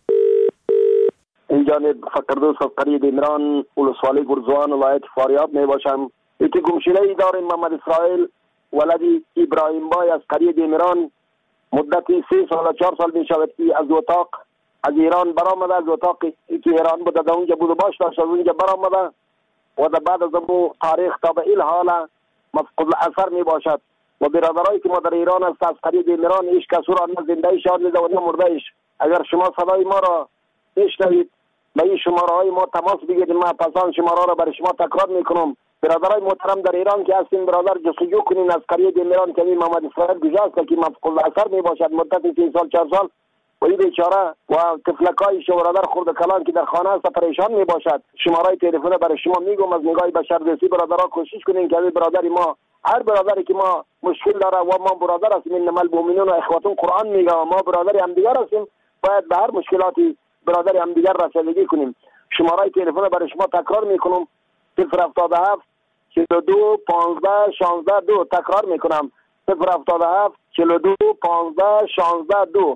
این جانب فقردوس از قریه دیمران ولسوالی گرزوان ولایت فاریاب می باشم. یکی گمشده ای داریم محمد اسرائیل ولدی ابراهیم بای از قریه دیمران. مدتی سه سال و چهار سال می شود که از اتاق از ایران برآمده. از اتاقی که ایران بوده در اونجا بود و باش داشت از اونجا برآمده و در بعد از امو تاریخ تا به این حال مفقود الاثر می باشد. و برادرایی که ما در ایران است از قریه دیمران هیچ کس او را نه زنده شاد میده و نه مرده ایش. اگر شما صدای ما را بشنوید به این شماره های ما تماس بگیرید. ما پسان شماره را برای شما تکرار میکنم. برادرای محترم در ایران که هستین برادر جستجو کنین از قریه دیمران که محمد اسرائیل گذاشت که مفقود الاثر می باشد مدت سه سال چهار سال و این بیچاره و طفلکای شو برادر خرد کلان که در خانه است پریشان می باشد. شماره تلفن برای شما میگم از نگاه بشردوستی برادرها کوشش کنین که برادر ما هر برادری که ما مشکل داره و ما برادر هستیم، انما المؤمنون و اخواتون قرآن میگه و ما برادر هم دیگر هستیم، باید به هر مشکلاتی برادر همدیگر رسیدگی کنیم. شماره تلفن برای شما تکرار میکنم: صفر هفتاد و هفت چهل و دو پانزده شانزده دو. تکرار میکنم: صفر هفتاد و هفت چهل و دو پانزده شانزده دو.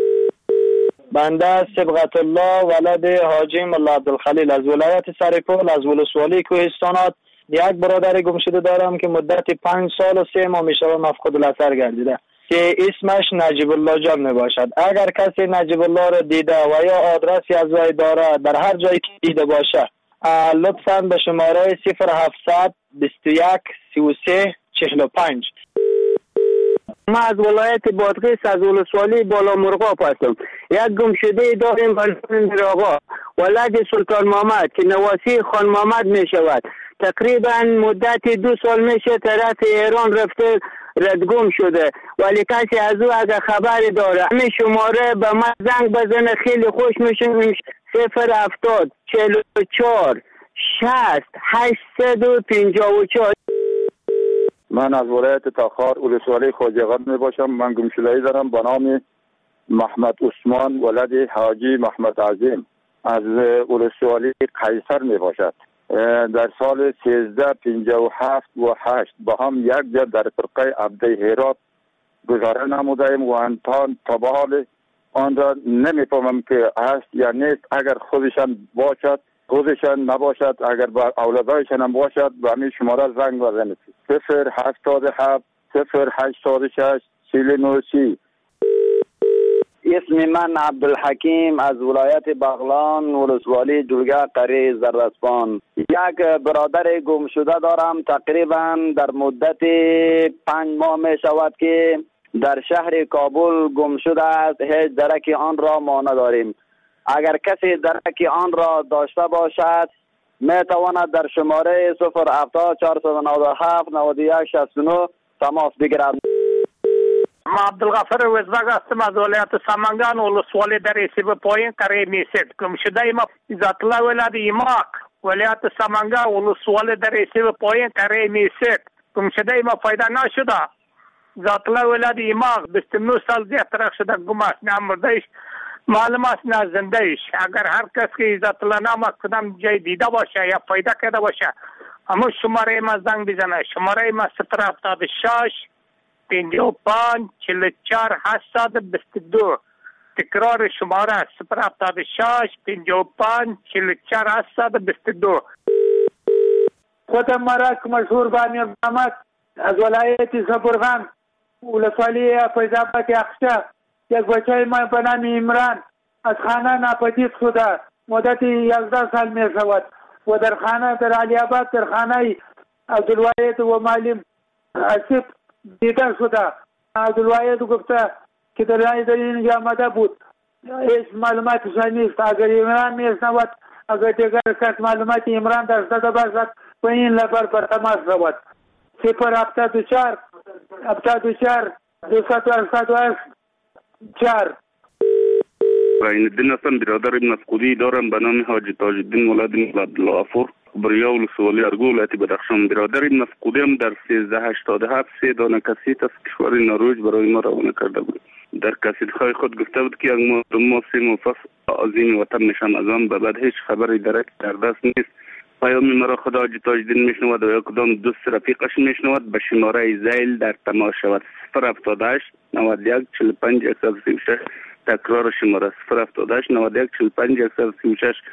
بنده صبغت الله ولد حاجی ملا عبدالخلیل از ولایت سرپل از ولسوالی کوهستانات یک برادر گم شده دارم که مدت پنج سال و سه ماه میشه مفقود الاثر گردیده که اسمش نجیب الله جان می باشد. اگر کسی نجیب الله را دیده و یا آدرسی از وی داره در هر جایی که دیده باشه لطفاً به شماره صفر هفتصد بیست و یک سی و سه چهل و پنج. ما از ولایت بادغیس از ولسوالی بالا مرغاب هستم. یک گمشده داریم بر آقا ولد سلطان محمد که نواسی خان محمد می شود. تقریبا مدت دو سال میشه طرف ایران رفته ردگم شده، ولی کسی از او اگر خبری داره همین شماره به من زنگ بزنه خیلی خوش میشه. صفر هفتاد چهل و چهار شصت هشتصد و پنجاه و چهار. من از ولایت تاخار ولسوالی خواجه‌آباد می باشم. من گمشده‌ای دارم به نام محمد عثمان ولد حاجی محمد عظیم از ولسوالی قیصر می باشد. در سال سیزده پنجاه و هفت و هشت با هم یک جا در فرقه عبده هرات گذاره نمودیم و انتان تا به حال آن را نمیفهمم که هست یا نیست. اگر خودشان باشد خودشان نباشد، اگر با اولادایشان هم باشد به همین شماره زنگ بزنید: صفر هفتاد و هفت صفر هشتاد و شش چهل و نه سی. اسم من عبدالحکیم از ولایت بغلان ولسوالی جلگه قریه زرسپان. یک برادر گم شده دارم تقریبا در مدت پنج ماه می شود که در شهر کابل گم شده است. هیچ درک آن را ما نداریم. اگر کسی درک آن را داشته باشد می تواند در شماره صفر هفتاد چهارصد و نود و هفت نود و یک شصت و نه تماس بگیرد. ما عبدالغفر وزبگ هستم از ولایت سمنگان ولسوالی در ایسیب پایین قریه میسید. گمشده ما ذات الله ولد ایماق ولایت سمنگان ولسوالی در ایسیب پایین قریه میسید. گمشده ما پیدا نشده. ذات الله ولد ایماق بیست و نه سال دیگه ترک شده گم است. نه مردهش معلوم است نه زندهش. اگر هر کس که ذات الله نام کدام جای دیده باشه یا پیدا کرده باشه اما شماره ما زنگ بزنه. شماره ما صفر هفتاد و شش پنجاه و پنج چهل و چهار هشتصد و بیست و دو. تکرار شماره صفر هفتاد و شش پنجاه و پنج چهل و چهار هشتصد و بیست و دو. خودم مرک مشهور بانی محمد از ولایت زبرغان ولسوالی فیض‌آباد اخشا. یک بچه ما به نام عمران از خانه ناپدید شده مدت یازده سال می شود و در خانه در علی آباد در خانه عبدالواحد و معلم اسیب دیده شده. عبدالواحد گفته که در اینجا آمده بود. هیچ معلوماتش نیست. اگر عمران میشنود اگر دیگر کس معلومات عمران داشته باشد و این لبر بر تماس شود. صفر هفتاد و چهار هفتاد و چهار دویست و هشتاد و هشت چهار. این الدین هستم، برادر مفقودی دارم به نام حاجی تاج الدین ولد مولا عبدالغفور بریا ولسوالی ارگو ولایت بدخشان. برادر مفقودی هم در سیزده هشتاد و هفت سه دانه کسیت از کشور نروژ برای ما روانه کرده بود. در کسیت‌های خود گفته بود که یک ماه دو ماه سه ماه پس عظیم وطن میشم. از آن به بعد هیچ خبری درک در دست نیست. پیام مرا خدا حاجی تاج الدین میشنود و یا کدام دوست رفیقش میشنود به شماره زیل در تماس شود: صفر هفتاد و هشت نود و یک چهل و پنج صد و سی و شش. تکرار شماره صفر هفتاد و هشت نود و یک چهل و پنج صد و سی و شش.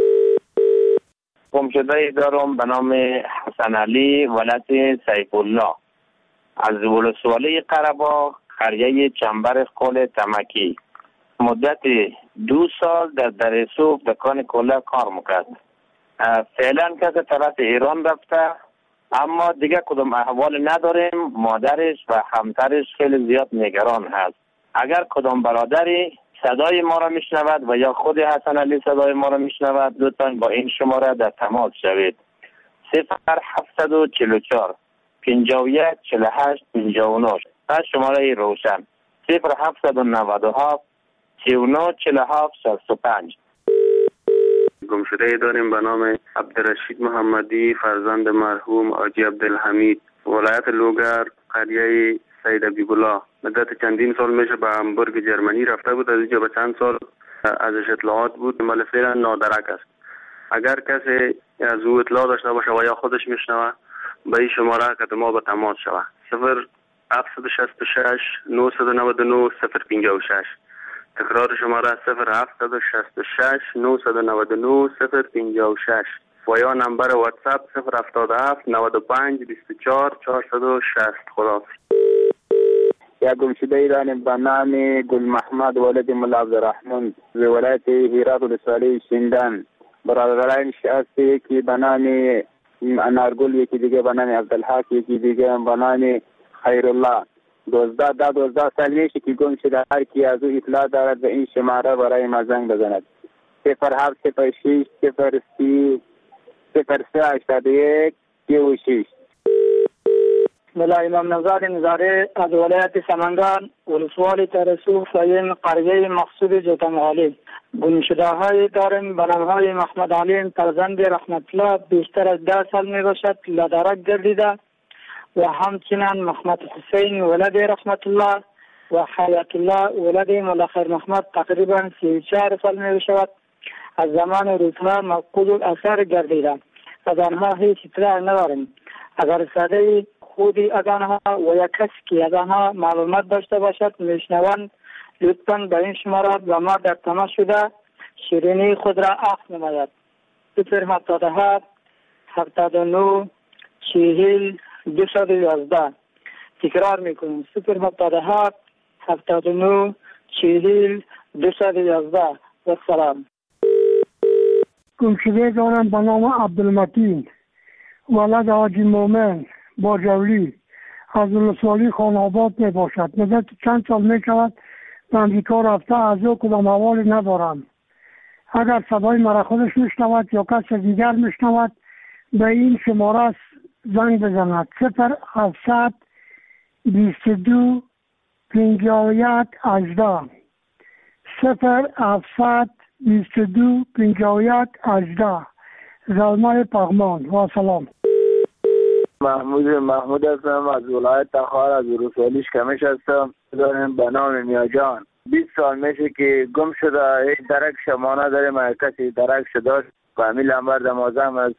گمشده دارم به نام حسن علی ولد سیف الله از ولسوالی قره‌باغ قریه چنبر قل تمکی. مدت دو سال در درسوف دکان کلا کار میکرد. فعلا که طرف ایران رفته اما دیگه کدام احوال نداریم. مادرش و همسرش خیلی زیاد نگران هست. اگر کدام برادری صدای ما را میشنود و یا خود حسن علی صدای ما را میشنود لطفاً با این شماره در تماس شوید: صفر هفتصد و چهل و چهار پنجاه و یک چهل و هشت پنجاه و نه. از شماره روشن صفر هفتصد و نود و هفت سی و نه چهل و هفت شصت و پنج. گمشده داریم به نام عبدالرشید محمدی فرزند مرحوم حاجی عبدالحمید ولایت لوگر قریه سید حبیب الله. مدت چندین سال میشه به همبورگ جرمنی رفته بود. از اینجا به چند سال ازش اطلاعات بود، ولی فعلا نادرک است. اگر کسی از او اطلاع داشته باشه و یا خودش میشنوه به این شماره که ما به تماس شود صفر هفت شش شش نه نه نه صفر پنج شش. تکرار شماره صفر هفت شش شش نه نه نه صفر پنج شش و یا نمبر واتساپ صفر هفتاد و هفت نود و پنج بیست و چهار چهارصد و شصت. خدا یا گمشده ایران به نام گل محمد ولد ملا عبدالرحمن ز ولایت هرات ولسوالی شیندان. برادرانش هستی که به نام انارگل، یکی دیگه به نام عبدالحق، یکی دیگه به نام خیرالله. دوزده ده دوزده سال میشه که گم شده. هر کی از او اطلاع دارد به این شماره برای ما زنگ بزند. صفر هفت صفر شش صفر سی صفر سه هشتاد و یک سی و شش. ملا امام نژاد نظاری از ولایت سمنگان ولسوالی ترسو فیم قریه مقصود جوتمغالی. گمشده های داریم به نام های محمد علی فرزند رحمت الله، بیشتر از ده سال می باشد لدرک گردیده، و همچنین محمد حسین ولد رحمت الله و حیات الله ولد مولا خیر محمد تقریبا سی و چهار سال می باشد. از زمان روزها مفقود الاثر گردیده. از آنها هیچ اطلاع نداریم. اگر ساده خودی از آنها و یا کسی که از آنها معلومات داشته باشد میشنوند، لطفاً به این شماره با ما در تماس شده شیرینی خود را عفو نماید. صفر هفتاد و هفت هفتاد و نه چهل دویست و یازده. تکرار میکنیم صفر هفتاد و هفت هفتاد و نه چهل دویست و یازده. و سلام. گمشده دارم به نام عبدالمتین ولد حاجی مومن با جولی از ولسوالی خانآباد می باشد. مدت چند سال می شود به امریکا رفته، از او کدام حوالی ندارم. اگر صدای مرا خودش میشنود یا کس دیگر میشنود به این شماره زنگ بزند. صفر هفتصد بیست و دو پنجاه و یک هجده صفر هفتصد بیست و دو پنجاه و یک هجده. زلمه پغمان. و سلام. محمود محمود هستم از ولایت تخار از ولسوالی شکمش هستم. دارم به نام میاجان. بیست سال میشه که گم شده. هیچ درک شما نداریم. اگر کسی درک شده فامیل نمبر دمازم است.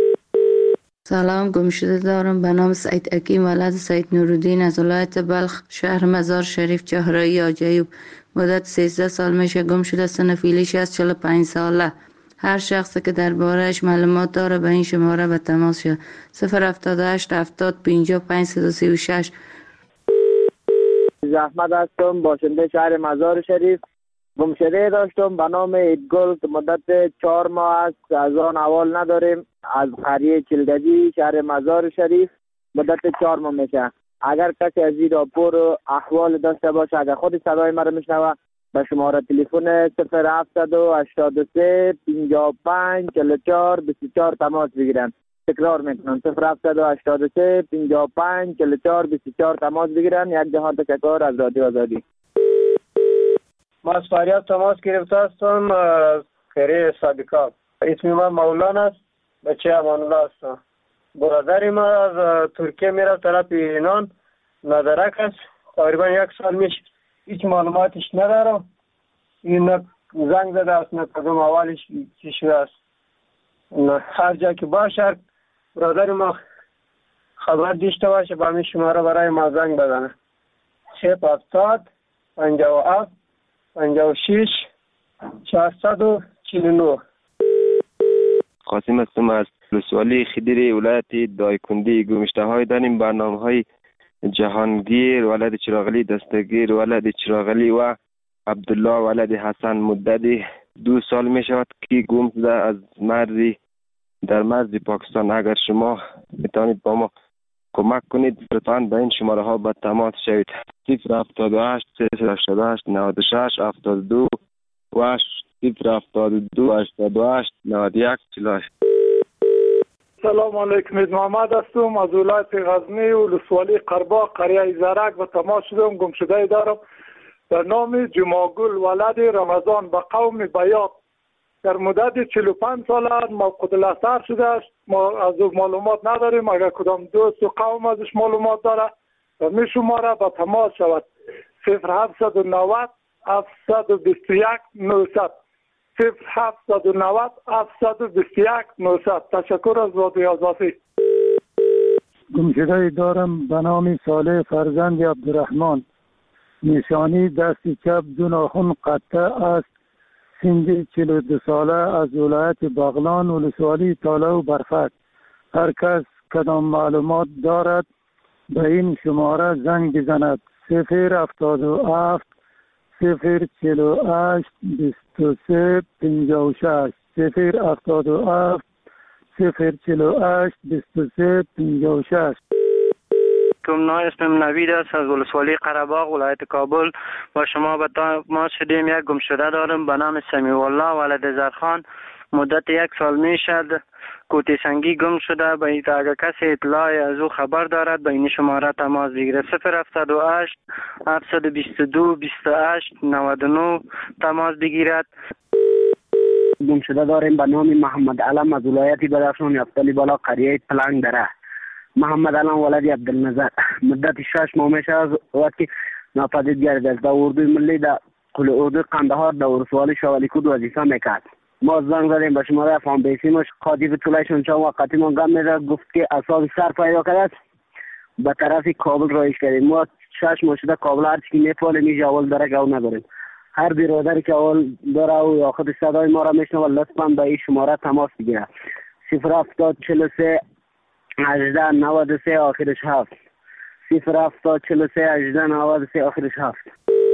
سلام. گم شده دارم به نام سعید حکیم ولد سعید نورالدین از ولایت بلخ شهر مزار شریف چهارراه آجایب. مدت سیزده سال میشه گم شده. سن فعلیش از چهل و پنج ساله. هر شخصی که دربارهش معلومات داره به این شماره به تماس شد. صفر هفتاد و هشت هفتاد پنجاه پنج صد و سی و شش. زحمت هستم باشنده شهر مزار شریف. گمشده داشتم به نام ایدگل که مدت چهار ماه است. از آن احوال نداریم. از قریه چلگجی شهر مزار شریف مدت چهار ماه میشه. اگر کسی از این راپور احوال داشته باشه، اگر خود صدای مرا میشنوه به شماره تلفن صفر هفتصد و هشتاد و سه پنجاه و پنج چهل و چهار بیست و چهار تماس بگیرن. تکرار میکنم صفر هفتصد و هشتاد و سه پنجاه و پنج چهل و چهار بیست و چهار تماس بگیرن. یک جهان تشکر از رادیو آزادی. ما از فریاد تماس گرفته هستم از کره سابقا. اسم من مولانا است. بچه امان الله هستم. برادر ما از ترکیه میره طرف ایران ندرک است. تقریبا یک سال میشه. هیچ معلوماتش ندارم. این نه زنگ زده است نه کدوم اولش چی شده است. هر جا که باشه برادر ما خبر داشته باشه با همین شماره برای ما زنگ بزنه. صفر هفتاد پنجاه و هفت پنجاه و شش چهارصد و چهل و نه. قاسم هستم از ولسوالی خدیری ولایت دایکندی. گمشته های داریم برنامه های جهانگیر ولد چراغلی دستگیر ولد چراغلی و عبدالله ولد حسن. مدت دو سال می شود که گم شده از مرزی در مرز پاکستان. اگر شما میتونید با ما کمک کنید لطفاً به این شماره ها به تماس شوید. صفر هفتاد و هشت صفر هشتاد و هشت نود و شش هفتاد و دو و صفر هفتاد و دو هشتاد و هشت نود و یک چهل و هشت. سلام علیکم. محمد هستم از ولایت غزنی ولسوالی قرباق قریه زرک و تماس شدم. گمشده دارم به نام جماگل ولد رمضان به قوم بیات. در مدت چهل و پنج سال موقوت الاثر شده است. ما از او معلومات نداریم. اگر کدام دوست و قوم ازش معلومات داره و می شماره به تماس شود. صفر هفتصد و نود هفتصد و بیست و یک نهصد صفر هفتصد و نود هفتصد و بیست و یک نهصد. تشکر از رادیو آزادی. گمشده دارم به نام صالح فرزند عبدالرحمن. نشانی دست چپ دو ناخن قطع است. سن چهل و دو ساله از ولایت بغلان ولسوالی تالا و برفک. هر کس کدام معلومات دارد به این شماره زنگ بزند. صفر هفتاد و هفت صفر چهل و هشت بیست و سه پنجاه و شش. صفر هفتاد و هفت صفر چهل و هشت بیست و سه پنجاه و شش. کم اسمم نوید است از ولسوالی قره‌باغ ولایت کابل. با شما به ما شدیم. یک گمشده دارم به نام سمیع الله ولد زرخان. مدت یک سال می شد کوتی سنگی گم شده. به این اگر کسی اطلاعی از او خبر دارد به این شماره تماس بگیره. صفر هفتاد و هشت هفتصد و بیست و دو بیست و هشت نود و نه تماس بگیرد. گمشده داریم به نام محمد علم از ولایت بدخشان یفتلی بالا قریه پلنگ دره. محمد علم ولد عبدالنظر. مدت شش ماه میشه از وقتی ناپدید گردید. در اردوی ملی در کل اردوی قندهار در ولسوالی شاولیکود وظیفه میکرد. ما زنگ زدیم به شماره افغان بیسیمش قاطی طولشون چون وقتی ما گم میده گفت که اصاب سر پیدا کرده به طرف کابل رایش کردیم. ما شش ماه شده کابل هر چی میپالیم اینجا اول داره که او نداریم. هر برادری که اول داره او یا خود صدای ما را میشنوه لطفا به این شماره تماس بگیره. صفر هفتاد چهل و سه هجده نود و سه آخرش هفت. صفر هفتاد چهل و سه هجده نود و سه آخرش هفت.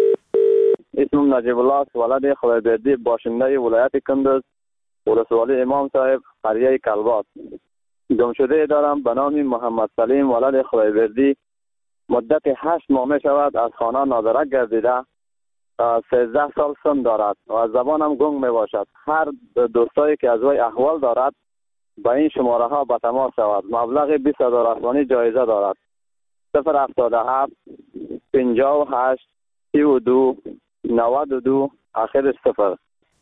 اسمم نجیب الله است ولد خدایبردی باشنده ولایت کندز ولسوالی امام صاحب قریه کلبات. گمشده دارم به نام محمد سلیم ولد خدایبردی. مدت هشت ماه می شود از خانه نادرک گردیده. سیزده سال سن دارد و از زبانم گنگ می باشد. هر دوستایی که از وی احوال دارد با این شماره ها به تماس شود. مبلغ بیست هزار افغانی جایزه دارد. صفر هفتاد و هفت پنجاه و هشت سی و دو نود و دو آخرش صفر.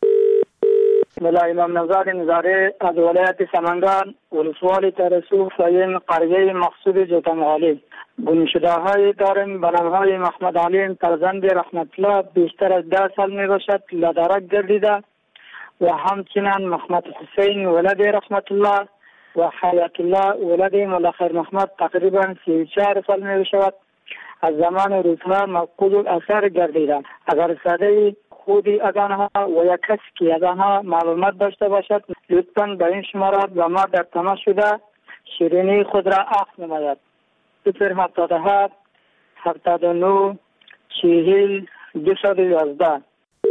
ملا امام نزار نزاره از ولایت سمنگان ولسوالی ترسو فیم قریه مقصود جوتمغالی. گمشده های داریم به نام های محمد علی فرزند رحمت الله بیشتر از ده سال می باشد لدرک گردیده و همچنین محمد حسین ولد رحمت الله و حیات الله ولد ملخیر محمد تقریبا سی و چهار سال می باشد از زمان روزها مفقود الاثر گردیده. اگر صدای خودی از آنها و یک کسی که از آنها معلومات داشته باشد لطفاً به این شماره به ما در تماس شده شیرینی خود را عفو نماید. صفر هفتاد و هفت هفتاد و نه چهل دویست و یازده.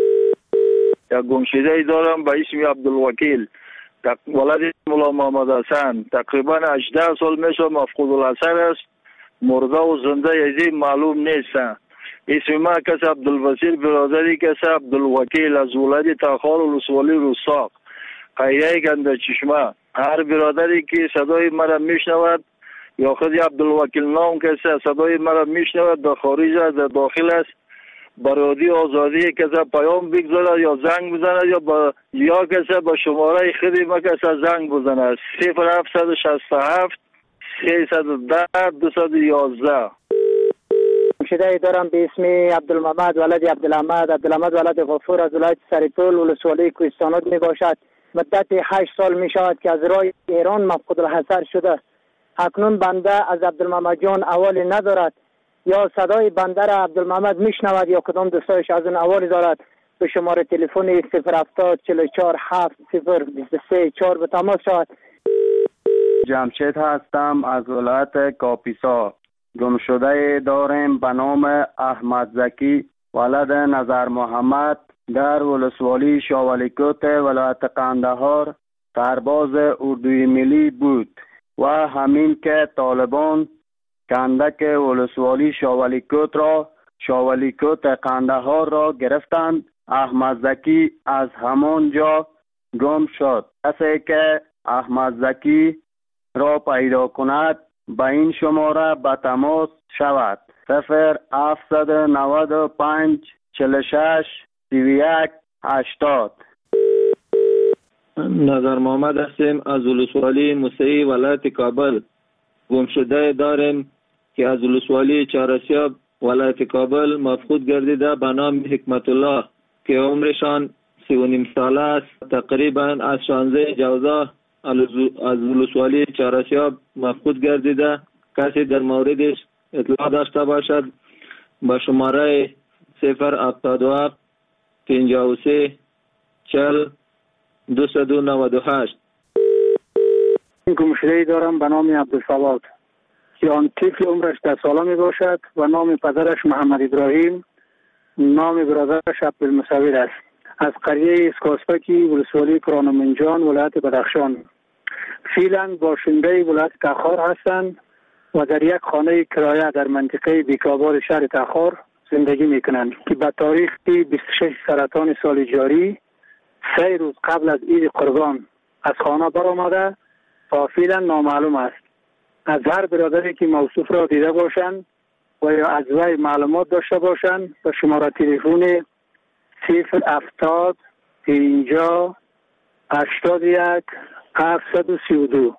یک گمشده دارم به اسم عبدالوکیل ولد مولا محمد حسن. تقریبا هجده سال میشه مفقود الاثر است. مرده و زنده یزی معلوم نیست. اسم ما کس عبدالبصیر برادری کس عبدالوکیل از ولایت تاخار ولسوالی روساق قریه گنده چشمه. هر برادری که صدای مرا میشنود یا خود عبدالوکیل نام کسی صدای مرا میشنود در خارج است در داخل است برادی آزادی کسی پیام بگذارد یا زنگ بزند یا با یا کسی با شماره خودی ما کسی زنگ بزند. صفر هفتصد و شصت و هفت سیصد و ده دویست و یازده. گمشده دارم به اسم عبدالمحمد ولد عبدالحمد. عبدالحمد ولد غفور از ولایت سرپل ولسوالی کوهستانات می باشد. مدت هشت سال می شود که از راه ایران مفقود الحصر شده. اکنون بنده از عبدالمحمد جان احوالی ندارد یا صدای بنده را عبدالمحمد میشنود یا کدام دوستایش از اون احوالی دارد به شماره تلفن صفر هفتاد چهل و چهار هفت صفر بیست و سه چهار به تماس شود. جمشید هستم از ولایت کاپیسا. گمشده داریم به نام احمد زکی ولد نظر محمد در ولسوالی شاولیکوت ولایت قندهار سرباز اردوی ملی بود و همین که طالبان کندک ولسوالی شاولیکوت را شاولیکوت قندهار را گرفتند. احمد زکی از همانجا گم شد. کسی که احمد زکی را پیدا کند به این شماره به تماس شود. صفر هفتصد و نود و پنج چهل و شش سی و یک هشتاد. نظر محمد هستیم از ولسوالی موسعی ولایت کابل. گمشده داریم که از ولسوالی چهارسیاب ولایت کابل مفقود گردیده به نام حکمت الله که عمرشان سی و نیم ساله است. تقریبا از شانزده جوزا از ولسوالی چهارسیاب مفقود گردیده. کسی در موردش اطلاع داشته باشد با شماره صفر هفتاد و هفت پنجاه و سه چهل دویست و نود و هشت. گمشده‌ای دارم به نام عبدالصواد که آن طفل عمرش ده ساله می باشد و نام پدرش محمد ابراهیم، نام برادرش عبدالمصور است. از قریه اسکاسپکی ولسوالی کرانمنجان ولایت بدخشان. فعلا باشنده ولایت تخار هستند و در یک خانه کرایه در منطقه بیکابار شهر تخار زندگی میکنند که به تاریخ بیست و شش سرطان سال جاری سه روز قبل از عید قربان از خانه برآمده و فعلا نامعلوم است. از هر برادری که موصوف را دیده باشند و یا از وی معلومات داشته باشند به شماره تلفن صفر هفتاد پنجاه هشتاد و یک هفتصد و سی و دو.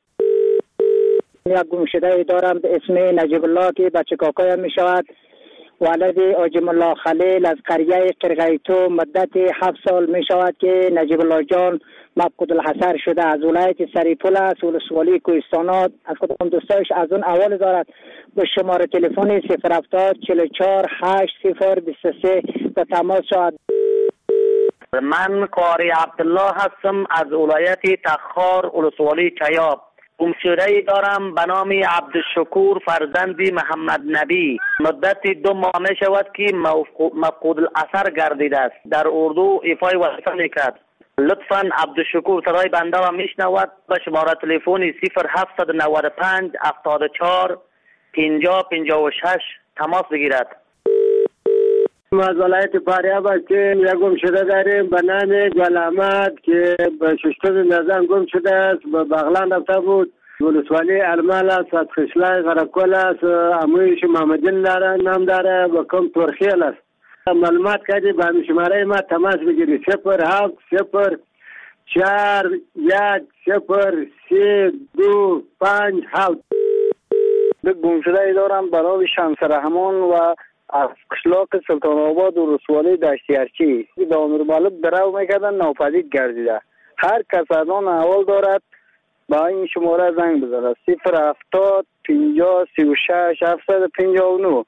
یک گمشده دارم به اسم نجیب الله که بچه کاکایم می شود. ولد آجم الله خلیل از قریه قرقیتو مدت هفت سال می شود که نجیب الله جان مفقود الحصر شده. از ولایت سریپول است، ولسوالی کوهستانات. از خودم دوستایش از اون اول دارد به شماره تلفن صفر هفتاد چهل و چهار هشت صفر بیست و سه به تماس شد. من قاری عبدالله هستم از ولایت تخار ولسوالی چیاب. گمشده‌ای دارم به نام عبدالشکور فرزند محمد نبی. مدت دو ماه می شود که مفقود الاثر گردیده است. در اردو ایفای وظیفه میکرد. لطفاً عبدالشکور صدای بنده را میشنود به شماره تلفن صفر هفتصد و نود و پنج هفتاد و چهار پنجاه پنجاه و شش تماس بگیرد. ما از ولایت فاریاب هستیم. یک گمشده داریم به نام گل احمد که به ششتم نظام گم شده است. به بغلان رفته بود. ولسوالی ارمال است، از خشلای غرقل است. امویش محمدین داره، نام داره و کم ترخیل است. معلومات کردی به همین شماره ما تماس بگیری صفر هفت صفر چهار یک صفر سه دو پنج هفت. به گمشده دارم به نام شمس رحمان و از قشلاق سلطان آباد و رسوالی دشتیارچی به امیر مالک درو میکردن ناپدید گردیده. هر کس از آن احوال دارد با این شماره زنگ بزنه صفر هفتاد پنجاه سی و شش هفتصد و پنجاه و نه.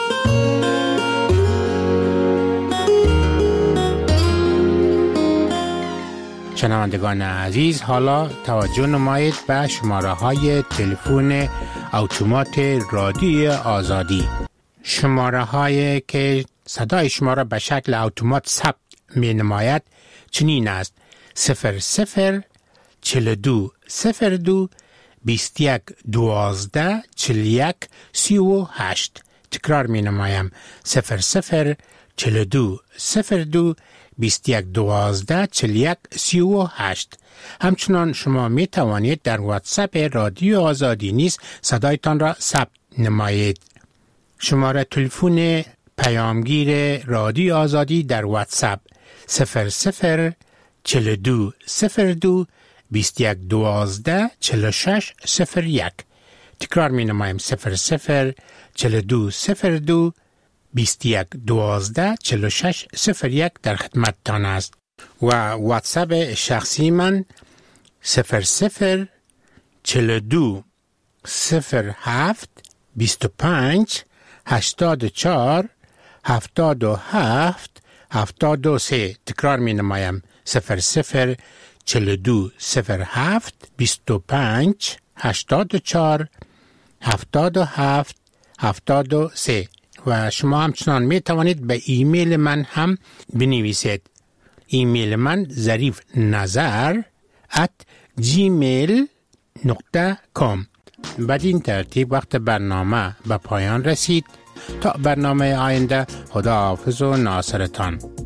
شنوندگان عزیز، حالا توجه نمایید به شماره های تلفن اتومات رادیو آزادی. شماره هایی که صدای شما را به شکل اتومات ثبت می نماید چنین است: صفر صفر چهل دو صفر دو بیست یک دوازده چهل یک سی و هشت. تکرار می نمایم: صفر صفر چهل دو صفر دو بیست یک دوازده چهل یک سی و هشت. همچنان شما می توانید در واتساپ رادیو آزادی نیز صدایتان را ثبت نمایید. شماره تلفن پیامگیر رادیو آزادی در واتساپ صفر صفر چهل دو صفر دو بیست یک دوازده چهل شش صفر یک. تکرار می نمایم: صفر صفر چهل دو صفر دو بیست یک دوازده چهل شش صفر یک در خدمت تان است. و واتساپ شخصی من صفر صفر چهل دو صفر هفت بیست و پنج هشتاد و چهار هفتاد و هفت هفتاد و سه. تکرار می نمایم: صفر صفر چهل دو صفر هفت بیست و پنج هشتاد و چهار هفتاد و هفت هفتاد و سه. و شما همچنان می توانید به ایمیل من هم بنویسید. ایمیل من ظریف نظر ات جیمیل نقطه کام. بدین ترتیب وقت برنامه به پایان رسید. تا برنامه آینده، خدا حافظ و ناصرتان.